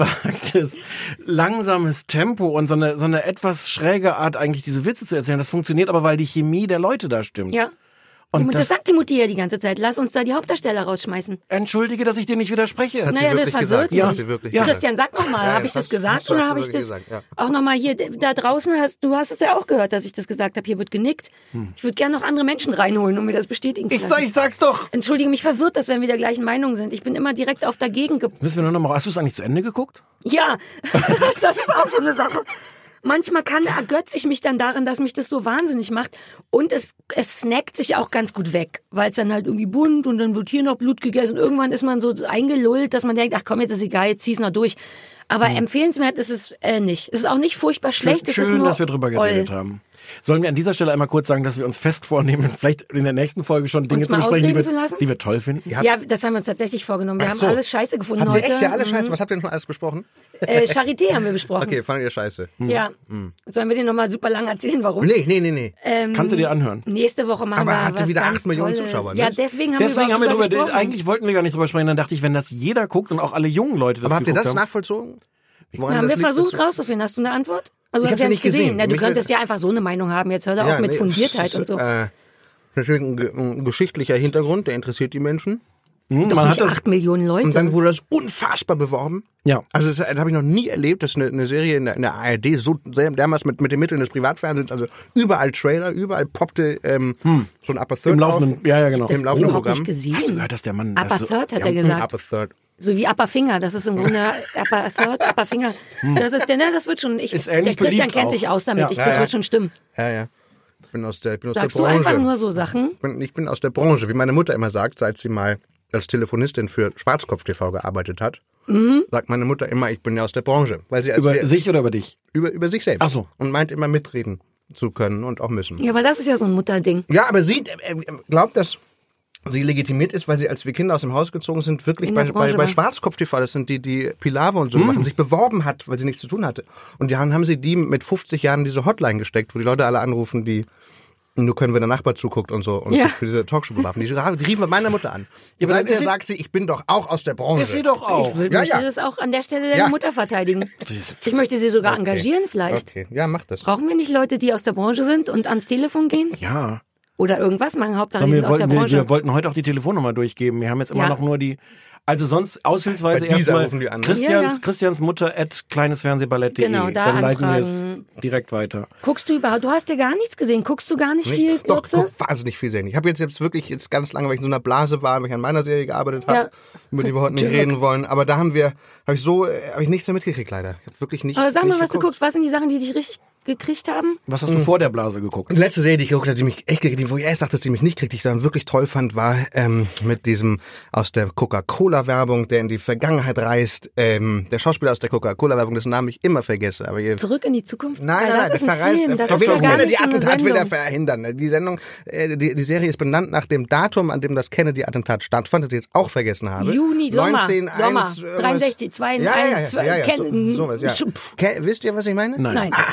langsames Tempo und so eine etwas schräge Art, eigentlich diese Witze zu erzählen. Das funktioniert aber, weil die Chemie der Leute da stimmt. Ja. Und Das sagt die Mutti ja die ganze Zeit. Lass uns da die Hauptdarsteller rausschmeißen. Entschuldige, dass ich dir nicht widerspreche. Hat sie Naja, das wirklich verwirrt gesagt. mich. Hat sie wirklich gesagt. Christian, sag noch mal, Ja, habe ich das hast gesagt du oder habe ich wirklich das gesagt, ja. auch noch mal hier da draußen du hast es ja auch gehört, dass ich das gesagt habe. Hier wird genickt. Ich würde gerne noch andere Menschen reinholen, um mir das bestätigen zu lassen. Ich sag's doch. Entschuldige, mich verwirrt das, wenn wir der gleichen Meinung sind. Ich bin immer direkt auf dagegen. Müssen wir nur noch mal. Hast du es eigentlich zu Ende geguckt? Ja, das ist auch so eine Sache. Manchmal ergötze ich mich dann darin, dass mich das so wahnsinnig macht. Und es snackt sich auch ganz gut weg, weil es dann halt irgendwie bunt und dann wird hier noch Blut gegessen. Und irgendwann ist man so eingelullt, dass man denkt, ach komm, jetzt ist egal, jetzt zieh's noch durch. Aber empfehlenswert ist es nicht. Es ist auch nicht furchtbar schlecht. Schön, es ist nur dass wir drüber geredet haben. Sollen wir an dieser Stelle einmal kurz sagen, dass wir uns fest vornehmen, vielleicht in der nächsten Folge schon Dinge Uns zu mal besprechen, ausreden zu lassen? die wir toll finden? Ja, das haben wir uns tatsächlich vorgenommen. Wir Ach haben so. alles scheiße gefunden Habt ihr heute. echt ja alle Scheiße? Was habt ihr denn schon alles besprochen? Charité haben wir besprochen. Okay, fandet ihr Scheiße? Ja. Sollen wir dir nochmal super lang erzählen, warum? Nee. Kannst du dir anhören? Nächste Woche machen Aber wir hatte was wieder ganz 8 Millionen Tolles. Zuschauer, ne? Ja, deswegen haben Deswegen haben wir drüber drüber, gesprochen. eigentlich wollten wir gar nicht drüber sprechen, dann dachte ich, wenn das jeder guckt und auch alle jungen Leute das Aber habt ihr geguckt das haben. nachvollzogen? Woran haben das wir liegt, versucht dass- rauszufinden. Hast du eine Antwort? Also du Ich hast hab's ja nicht gesehen. Na, du Mich könntest will- ja einfach so eine Meinung haben. Jetzt hör doch auf mit fundiert und so. Natürlich ein geschichtlicher Hintergrund, der interessiert die Menschen. Man Doch hat nicht das, 8 Millionen Leute. Und dann wurde das unfassbar beworben. ja. Also das habe ich noch nie erlebt, dass eine Serie in der ARD so dermaßen mit den Mitteln des Privatfernsehens, also überall Trailer, überall poppte so ein Upper Third Im laufenden, auf. ja, genau. das im laufenden überhaupt nicht Programm. gesehen. Hast du gehört, dass der Mann... Upper das so- Third hat ja, er gesagt. Upper Third. So wie Upper Finger. Das ist im Grunde Upper Third, Upper Finger. Das ist das wird schon. Ist Der ähnlich Christian beliebt kennt auch. sich aus damit. Ja. Das wird schon stimmen. Ja. Ich bin aus der Sagst du Branche. einfach nur so Sachen? Ich bin aus der Branche, wie meine Mutter immer sagt, seit sie mal als Telefonistin für Schwarzkopf TV gearbeitet hat. Sagt meine Mutter immer, ich bin ja aus der Branche. Weil sie als Über sich oder über dich? über sich selbst. Ach so. Und meint immer mitreden zu können und auch müssen. Ja, aber das ist ja so ein Mutterding. Ja, aber sie glaubt, dass sie legitimiert ist, weil sie, als wir Kinder aus dem Haus gezogen sind, wirklich In der Branche bei war. Schwarzkopf TV, das sind die Pilave und so gemacht, und sich beworben hat, weil sie nichts zu tun hatte. Und dann haben sie die mit 50 Jahren in diese Hotline gesteckt, wo die Leute alle anrufen, die nur können, wenn der Nachbar zuguckt und so und Ja. sich für diese Talkshow bewerben. Die riefen bei meiner Mutter an. Und aber seither ist sie- sagt sie, ich bin doch auch aus der Branche. Ist sie doch auch. Ich Ja, möchte ja. das auch an der Stelle deine Ja. Mutter verteidigen. Ich möchte sie sogar engagieren vielleicht. Okay, ja, mach das. Brauchen wir nicht Leute, die aus der Branche sind und ans Telefon gehen? Ja. Oder irgendwas machen? Hauptsache, Aber die sind aus der Branche. wir wollten heute auch die Telefonnummer durchgeben. Wir haben jetzt immer Ja. noch nur die... Also sonst aushilfsweise Bei dieser erstmal rufen die an, ne? Christians Mutter @kleinesfernsehballett.de. Genau, da Dann leiten wir anfragen. es direkt weiter. Guckst du überhaupt? Du hast ja gar nichts gesehen. Guckst du gar nicht viel, Doch, Glotze? guck, wahnsinnig viel sehen. Ich habe jetzt wirklich ganz lange, weil ich in so einer Blase war, weil ich an meiner Serie gearbeitet habe, Ja. über die wir heute nicht reden wollen. Aber da habe ich nichts mehr mitgekriegt, leider. Ich habe wirklich nicht. Aber sag mal, nicht was du geguckt. guckst. Was sind die Sachen, die dich richtig gekriegt haben? Was hast du vor der Blase geguckt? Die letzte Serie, die ich geguckt habe, die mich echt gekriegt, wo ich erst dachte, dass die mich nicht kriegt, die ich dann wirklich toll fand, war mit diesem aus der Coca-Cola-Werbung, der in die Vergangenheit reist. Der Schauspieler aus der Coca-Cola-Werbung, dessen Namen ich immer vergesse. Aber Zurück in die Zukunft? Nein, Weil das ist ein Film. Das Der will ist das ja gar nicht so eine Kennedy-Attentat will er Sendung. verhindern. Die Sendung, die Serie ist benannt nach dem Datum, an dem das Kennedy-Attentat stattfand, das ich jetzt auch vergessen habe. Juni, Sommer, 19, Sommer, 63, 63, 2, 1, sowas, ja. Wisst ihr, was ich meine? Nein. Nein. Ach,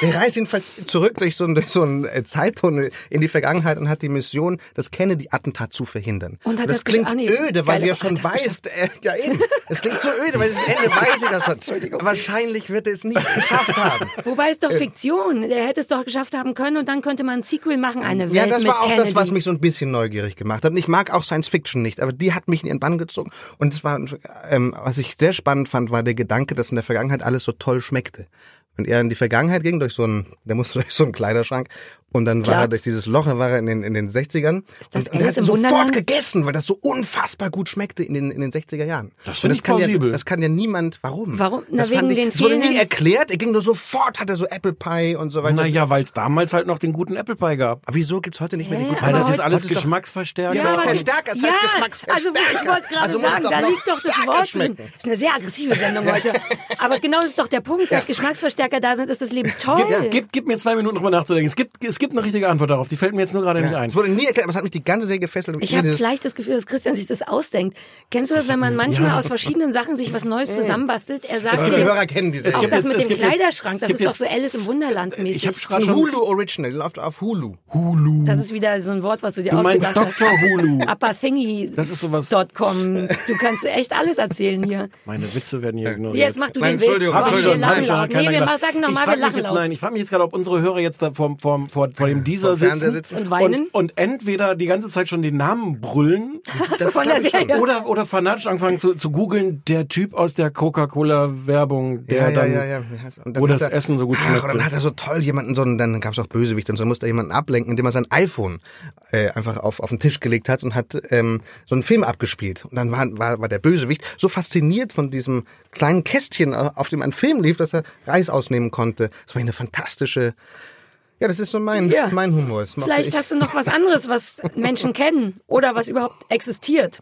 Der reist jedenfalls zurück durch so einen Zeittunnel in die Vergangenheit und hat die Mission, das Kennedy-Attentat zu verhindern. Und hat das klingt nee, öde, weil geil, du ja schon weißt, ja eben, es klingt so öde, weil das Ende weiß ich ja schon. Wahrscheinlich wird er es nicht geschafft haben. Wobei es doch Fiktion. Der hätte es doch geschafft haben können und dann könnte man ein Sequel machen, eine Welt Ja, das mit war auch Kennedy. das, was mich so ein bisschen neugierig gemacht hat. Und ich mag auch Science Fiction nicht, aber die hat mich in ihren Bann gezogen. Und es war, was ich sehr spannend fand, war der Gedanke, dass in der Vergangenheit alles so toll schmeckte. Wenn er in die Vergangenheit ging, der musste durch so einen Kleiderschrank und dann war er durch dieses Loch, dann war er in den 60ern Ist das und er hat Alice im sofort Wunderland? gegessen, weil das so unfassbar gut schmeckte in den 60er Jahren. Das finde ich kann plausibel. das kann ja niemand, warum? Warum? Na, Das wegen fand ich, den das wurde nie fehlenden- erklärt, er ging nur sofort, hatte so Apple Pie und so weiter. Naja, weil es damals halt noch den guten Apple Pie gab. Aber wieso gibt's heute nicht mehr die guten Weil das aber jetzt alles heute ist doch- Geschmacksverstärker. Ja, aber aber- Verstärker, es heißt Geschmacksverstärker. also ich wollte es gerade Also muss sagen, es da noch liegt doch das stärker Wort drin. schmecken. Das ist eine sehr aggressive Sendung heute. Aber genau das ist doch der Punkt. Seit Geschmacksverstärker da sind, ist das Leben toll. Gib mir 2 Minuten drüber nachzudenken. Es gibt eine richtige Antwort darauf. Die fällt mir jetzt nur gerade nicht ein. Es wurde nie erklärt, aber es hat mich die ganze Serie gefesselt. Ich habe vielleicht das Gefühl, dass Christian sich das ausdenkt. Kennst du das, wenn man manchmal aus verschiedenen Sachen sich was Neues zusammenbastelt? Er sagt Die jetzt, Hörer kennen diese Es auch gibt das jetzt- mit es dem gibt jetzt- Kleiderschrank, es das gibt ist doch jetzt- so Alice im Wunderland mäßig. Ich habe Das gerade ist ein schon. Hulu Original, die läuft auf Hulu. Das ist wieder so ein Wort, was du dir Du meinst ausgedacht hast. Dr. Hulu. Apathingy. Das ist sowas- .com. Du kannst echt alles erzählen hier. Meine Witze werden hier ignoriert. Jetzt mach du Nein, den Witz. Entschuldigung, Komm, Entschuldigung. wir lachen Nein, schon laut. keiner Nee, wir gelacht. sagen nochmal, Ich wir frag mich lachen jetzt, laut. nein, ich frage mich jetzt gerade, ob unsere Hörer jetzt da vor dem Dieser Vom Fernseher sitzen sitzen. Und weinen? und entweder die ganze Zeit schon den Namen brüllen Das von der Serie. oder fanatisch anfangen zu googeln, der Typ aus der Coca-Cola-Werbung, der Ja. Und dann wo hat das er- Essen so gut Ach, schmeckte. und dann hat er so toll jemanden, dann gab es auch Bösewicht und so musste er jemanden ablenken, indem er sein iPhone einfach auf den Tisch gelegt hat und hat so einen Film abgespielt. Und dann war der Bösewicht so fasziniert von diesem kleinen Kästchen, auf dem ein Film lief, dass er Reis ausnehmen konnte. Das war eine fantastische... Ja, das ist so mein Humor. Das mochte Vielleicht ich. hast du noch was anderes, was Menschen kennen oder was überhaupt existiert.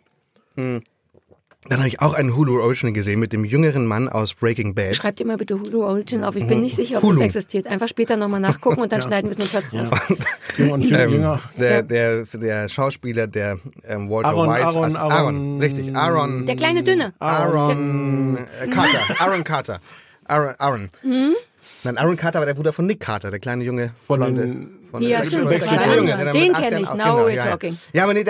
Dann habe ich auch einen Hulu Original gesehen mit dem jüngeren Mann aus Breaking Bad. Schreib dir mal bitte Hulu Origin auf. Ich bin nicht sicher, ob Hulu. das existiert. Einfach später nochmal nachgucken und dann schneiden wir es nur kurz raus. Jünger und jünger. Der Schauspieler, der Walter Aaron, White. Aaron. Richtig. Aaron. Der kleine Dünne. Aaron Carter. Aaron Carter. Aaron. Nein, Aaron Carter war der Bruder von Nick Carter, der kleine Junge. Von blonde- den- von Ja, der- stimmt, der das kleine war der Junge, andere. der mit Den 8 kenn Jahren ich. auch- Now we're ja. talking. Ja, aber nee,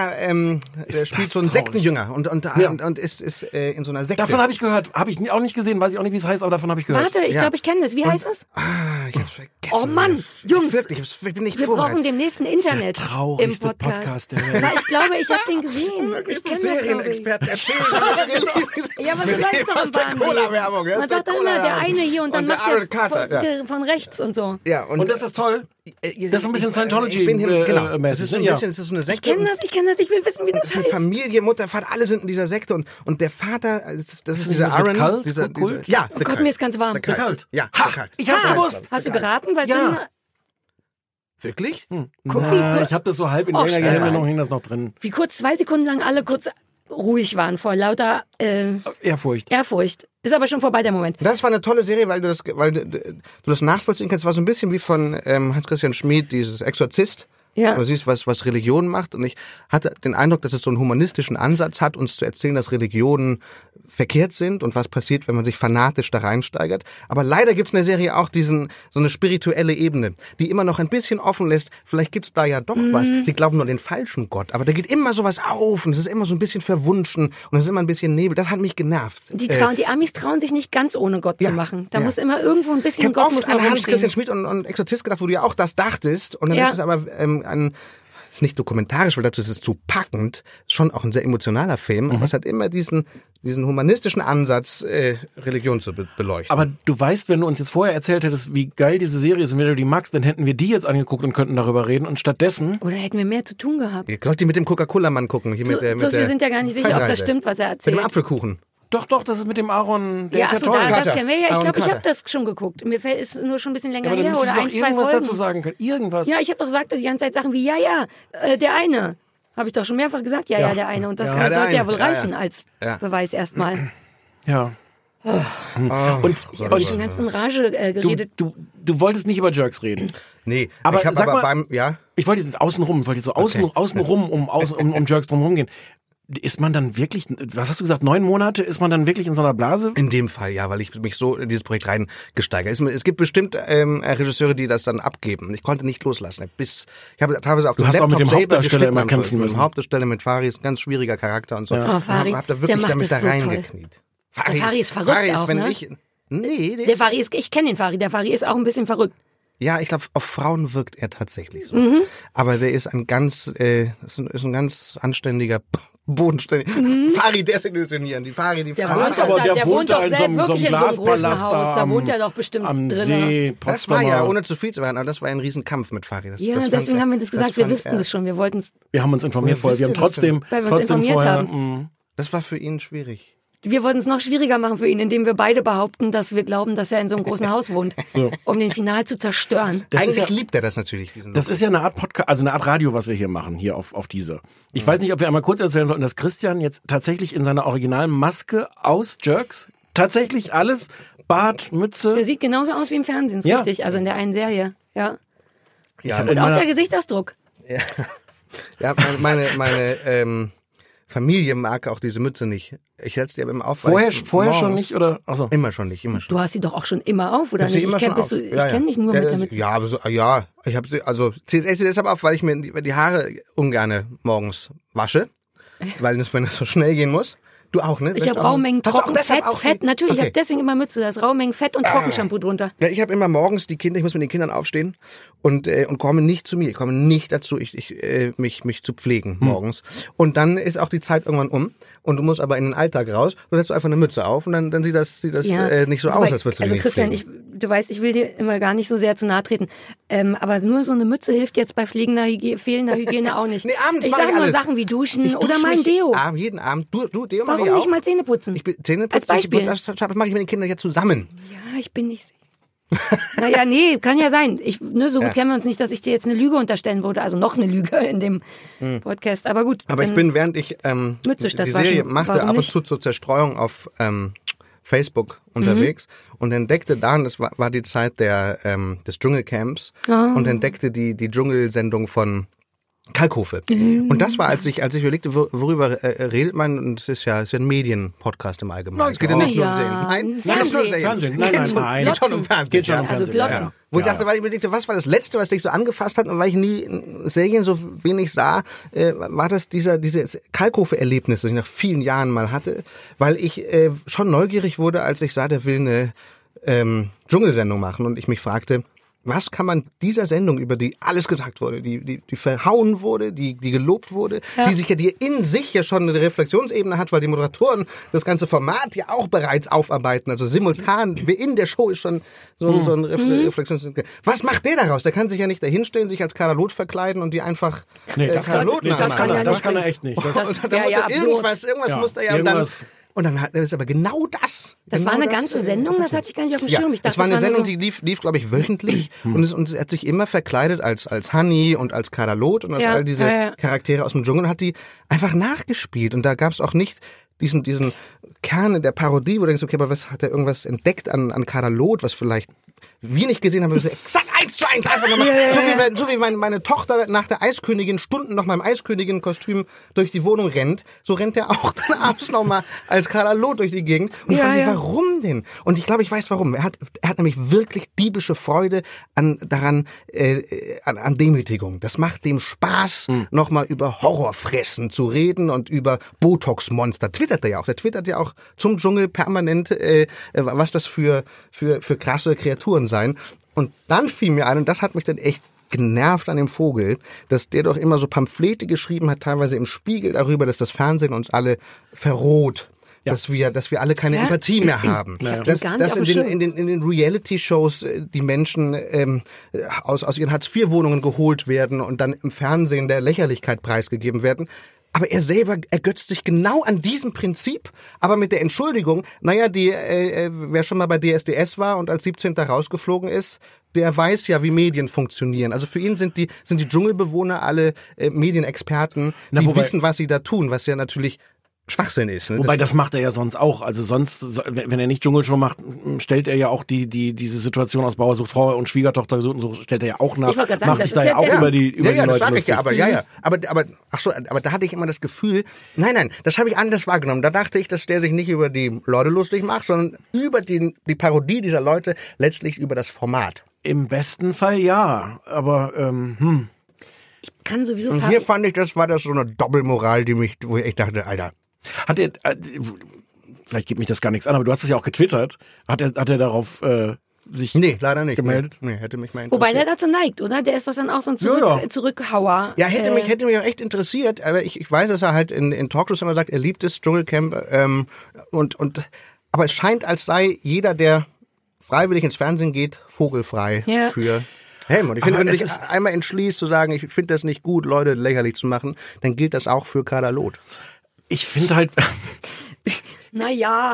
der spielt so einen traurig. Sektenjünger und ist in so einer Sekte. Davon habe ich gehört. Habe ich auch nicht gesehen, weiß ich auch nicht, wie es heißt, aber davon habe ich gehört. Warte, ich Ja. glaube, ich kenne das. Wie heißt es? Ich hab's vergessen. Oh Mann, Jungs. Wirklich, ich bin nicht Wir brauchen vorbereitet. demnächst ein Internet Der traurigste im Podcast. Podcast der Welt. Weil ich glaube, ich habe den gesehen. Ich kenne das, glaube ich. Serienexperten erzählen. Ja, aber so läuft's doch Aus im der Fernsehen. Cola-Werbung, ja, Man aus der sagt doch immer, der Cola-Werbung. eine hier und dann Und der macht Aaron der Carter, von rechts und so. Ja, Und das ist toll. Das ist so ein bisschen Ich Scientology bin genau. Es mäßig, ist so ein ne? Ja. bisschen, es ist so eine Sekte. Ich kenne das, ich will wissen, wie das Eine heißt. Familie, Mutter, Vater, alle sind in dieser Sekte und der Vater, das ist nicht dieser was mit Aaron. Cult? Dieser, Kult? ja, Oh Gott, mir ist ganz warm. The Cult. The Cult. Ja, Ha, The Cult. ich hab's Ja. gewusst. Hast du geraten? Weil Ja. Wirklich? Guck, Na, ich habe das so halb in Och, länger Gehirn, Stefan. noch hing das noch drin. wie kurz 2 Sekunden lang alle kurz ruhig waren vor lauter Ehrfurcht. Ehrfurcht. Ist aber schon vorbei der Moment. Das war eine tolle Serie, weil du das nachvollziehen kannst. War so ein bisschen wie von Hans-Christian Schmid, dieses Exorzist. Ja. Du siehst, was Religion macht. Und ich hatte den Eindruck, dass es so einen humanistischen Ansatz hat, uns zu erzählen, dass Religionen verkehrt sind und was passiert, wenn man sich fanatisch da reinsteigert. Aber leider gibt's in der Serie auch so eine spirituelle Ebene, die immer noch ein bisschen offen lässt. Vielleicht gibt's da ja doch was. Sie glauben nur an den falschen Gott. Aber da geht immer sowas auf und es ist immer so ein bisschen verwunschen und es ist immer ein bisschen Nebel. Das hat mich genervt. Die Amis trauen sich nicht ganz ohne Gott ja, zu machen. Da ja. muss immer irgendwo ein Ich bisschen habe Gott muss oft noch an Hans-Christian rumstehen. Schmid und Exorzist gedacht, wo du ja auch das dachtest. Und dann Ja. ist es aber ist nicht dokumentarisch, weil dazu ist es zu packend. Ist schon auch ein sehr emotionaler Film. Aber es hat immer diesen humanistischen Ansatz, Religion zu beleuchten. Aber du weißt, wenn du uns jetzt vorher erzählt hättest, wie geil diese Serie ist und wenn du die magst, dann hätten wir die jetzt angeguckt und könnten darüber reden. Und stattdessen, Oder hätten wir mehr zu tun gehabt. Ihr könnt die mit dem Coca-Cola-Mann gucken. Hier mit der, Bloß wir sind ja gar nicht sicher, ob das Zeitreise. stimmt, was er Mit erzählt. dem Apfelkuchen. doch, das ist mit dem Aaron, der Ja, ist ja achso, toll. das Carter. kennen wir ja. Ich Aaron glaube, ich habe Carter. das schon geguckt. Mir fällt es nur schon ein bisschen länger Aber dann her müsstest oder du ein, doch 2 irgendwas Folgen. dazu sagen können. Irgendwas. Ja, ich habe doch gesagt, die ganze Zeit Sachen wie, der eine. Habe ich doch schon mehrfach gesagt, der eine. Und das Ja, der sollte ja eine. wohl Ja, reichen ja. als Ja. Beweis erstmal. Ja. Und Ich bin ganz in Rage geredet. Du wolltest nicht über Jerks reden. Nee, Aber ich habe sag aber mal- ja. Ich wollte jetzt außenrum um Jerks drumherum gehen. ist man dann wirklich, was hast du gesagt, 9 Monate, ist man dann wirklich in so einer Blase? In dem Fall, ja, weil ich mich so in dieses Projekt reingesteigert. Es gibt bestimmt Regisseure, die das dann abgeben. Ich konnte nicht loslassen. Ich habe teilweise auf dem hast auch Laptop mit dem selber Hauptdarsteller immer geschnitten kämpfen Mit müssen. dem Hauptdarsteller mit Fari, ist ein ganz schwieriger Charakter und so. Oh, Fari, hab da der wirklich macht damit das da so reingekniet. Der Fari ist verrückt auch, wenn ne? Nee, Der Fari ist, ich kenne den Fari, der Fari ist auch ein bisschen verrückt. Ja, ich glaube, auf Frauen wirkt er tatsächlich so. Aber der ist ein ganz, ist ein ganz anständiger, bodenständiger. Fari desillusionieren. Die Fari, die Der Frau. wohnt doch da, der wohnt doch selbst wirklich in so einem großen Haus. Da wohnt er doch bestimmt am drin. See, Das war ja, Potsdamer. ohne zu viel zu werden, aber das war ein Riesenkampf mit Fari. Ja, deswegen haben wir das gesagt, wir wussten das. das schon, wir wollten es. Wir haben uns informiert Woher vorher, wir haben wisst ihr das trotzdem, Weil wir uns trotzdem informiert vorher, haben. Das war für ihn schwierig. Wir wollten es noch schwieriger machen für ihn, indem wir beide behaupten, dass wir glauben, dass er in so einem großen Haus wohnt, um den Final zu zerstören. Das ist Eigentlich ja- liebt er das natürlich. Das ist ja eine Art Podcast, also eine Art Radio, was wir hier machen, hier auf diese. Ich weiß nicht, ob wir einmal kurz erzählen sollten, dass Christian jetzt tatsächlich in seiner originalen Maske aus Jerks, tatsächlich alles, Bart, Mütze. Der sieht genauso aus wie im Fernsehen, ist Ja. richtig, also in der einen Serie, ja. Ja, in Und auch meiner- der Gesichtsausdruck. ja meine Familie mag auch diese Mütze nicht. Ich hätte die aber immer auf. vorher schon nicht, oder? Achso. Immer schon nicht, immer schon. Du hast sie doch auch schon immer auf, oder Ich hab sie nicht? immer Ich schon kenne auf. kenn dich nur mit der Mütze. Ja, aber ja, ich habe sie, also ich esse sie deshalb auf, weil ich mir die Haare ungerne morgens wasche, weil es, wenn es so schnell gehen muss. Du auch, ne? Ich habe Raumengen Hast du auch trocken, deshalb Fett, auch Fett, natürlich, ich Okay. habe deswegen immer Mütze, da ist Raumengen Fett und Trockenshampoo drunter. Ja, ich habe immer morgens die Kinder, ich muss mit den Kindern aufstehen und komme nicht zu mir, ich komme nicht dazu, mich zu pflegen morgens. Und dann ist auch die Zeit irgendwann um und du musst aber in den Alltag raus, du setzt einfach eine Mütze auf und dann sieht das nicht so aus, als würdest du Also dich Christian, nicht pflegen. du weißt, ich will dir immer gar nicht so sehr zu nahe treten, aber nur so eine Mütze hilft jetzt bei fehlender Hygiene auch nicht. Nee, abends ich mach sage ich nur alles. Sachen wie Duschen Ich oder dusche mein mich Deo. Jeden Abend. Du Deo mach Warum ich auch. nicht mal Zähne putzen? Zähneputzen, Als Beispiel. Das mache ich mit den Kindern ja zusammen. Ja, ich bin nicht sicher. Naja, nee, kann ja sein. So gut kennen wir uns nicht, dass ich dir jetzt eine Lüge unterstellen würde. Also noch eine Lüge in dem Podcast. Aber gut. Aber ich bin, während ich Mütze statt die Serie waschen. machte, Warum ab und nicht? zu zur Zerstreuung auf Facebook unterwegs und entdeckte dann, das war die Zeit des Dschungelcamps und entdeckte die Dschungelsendung von Kalkofe. Und das war, als ich überlegte, worüber redet man, und es ist ja ein Medienpodcast im Allgemeinen. Es geht ja nicht nur um Serien. Nein, das ist nur Serien. Fernsehen. Nein. Geht schon um Fernsehen. Geht schon um ja. Also Fernsehen. Glotzen. Wo ich dachte, weil ich überlegte, was war das Letzte, was dich so angefasst hat, und weil ich nie Serien so wenig sah, war das dieses Kalkofe-Erlebnis, das ich nach vielen Jahren mal hatte, weil ich schon neugierig wurde, als ich sah, der will eine Dschungelsendung machen, und ich mich fragte, was kann man dieser Sendung, über die alles gesagt wurde, die verhauen wurde, die gelobt wurde, die in sich ja schon eine Reflexionsebene hat, weil die Moderatoren das ganze Format ja auch bereits aufarbeiten, also simultan, in der Show ist schon so ein Reflexionsebene. Was macht der daraus? Der kann sich ja nicht dahinstellen, sich als Karl-Loth verkleiden und die einfach Das kann er echt nicht. und dann wäre muss ja er absurd. irgendwas muss er ja, und dann hat er aber genau das. Das genau war eine ganze Sendung, das hatte ich gar nicht auf dem Schirm. Ich dachte, das war eine nur Sendung, so, die lief glaube ich, wöchentlich und es hat sich immer verkleidet als Honey und als Karl-Loth und als all diese Charaktere aus dem Dschungel, und hat die einfach nachgespielt. Und da gab es auch nicht diesen Kern in der Parodie, wo du denkst, okay, aber was hat er irgendwas entdeckt an Karl-Loth, was vielleicht wir nicht gesehen haben, exakt 1:1 einfach nochmal. So wie meine Tochter nach der Eiskönigin Stunden noch mal im Eiskönigin-Kostüm durch die Wohnung rennt, so rennt er auch dann abends nochmal als Karl-Loth durch die Gegend. Und ich frage mich, warum denn? Und ich glaube, ich weiß warum. Er hat nämlich wirklich diebische Freude an Demütigung. Das macht dem Spaß, nochmal über Horrorfressen zu reden und über Botox-Monster. Twittert er ja auch. Der twittert ja auch zum Dschungel permanent, was das für krasse Kreaturen sein. Und dann fiel mir ein, und das hat mich dann echt genervt an dem Vogel, dass der doch immer so Pamphlete geschrieben hat, teilweise im Spiegel, darüber, dass das Fernsehen uns alle verroht. Ja. Dass wir alle keine Empathie mehr haben. Dass in den Reality-Shows die Menschen aus ihren Hartz-IV-Wohnungen geholt werden und dann im Fernsehen der Lächerlichkeit preisgegeben werden. Aber er selber ergötzt sich genau an diesem Prinzip, aber mit der Entschuldigung, wer schon mal bei DSDS war und als 17. rausgeflogen ist, der weiß ja, wie Medien funktionieren. Also für ihn sind die Dschungelbewohner alle Medienexperten, die wissen, was sie da tun, was ja natürlich Schwachsinn ist. Ne? Wobei, das macht er ja sonst auch. Also sonst, wenn er nicht Dschungelshow macht, stellt er ja auch diese Situation aus Bauer sucht Frau und Schwiegertochter so stellt er ja auch nach. Ich wollte gerade sagen, macht das sich da ist ja auch ja über die das Leute sag ich lustig. ja, aber da hatte ich immer das Gefühl, nein, das habe ich anders wahrgenommen. Da dachte ich, dass der sich nicht über die Leute lustig macht, sondern über die Parodie dieser Leute, letztlich über das Format. Im besten Fall ja, aber Ich kann sowieso Und hier fand ich, das war das so eine Doppelmoral, wo ich echt dachte, Alter. hat er, vielleicht geht mich das gar nichts an, aber du hast es ja auch getwittert. Hat er darauf sich Nee, leider nicht. gemeldet? Nee, hätte mich mal Wobei der interessiert. dazu neigt, oder? Der ist doch dann auch so ein Ja. Zurückhauer. Ja, hätte mich auch echt interessiert, aber ich weiß, dass er halt in Talkshows immer sagt, er liebt das Dschungelcamp, aber es scheint, als sei jeder, der freiwillig ins Fernsehen geht, vogelfrei Ja. für Helmut. Ich finde, Aber wenn du es dich einmal entschließt zu sagen, ich finde das nicht gut, Leute lächerlich zu machen, dann gilt das auch für Kader Loth. Ich finde halt, Naja.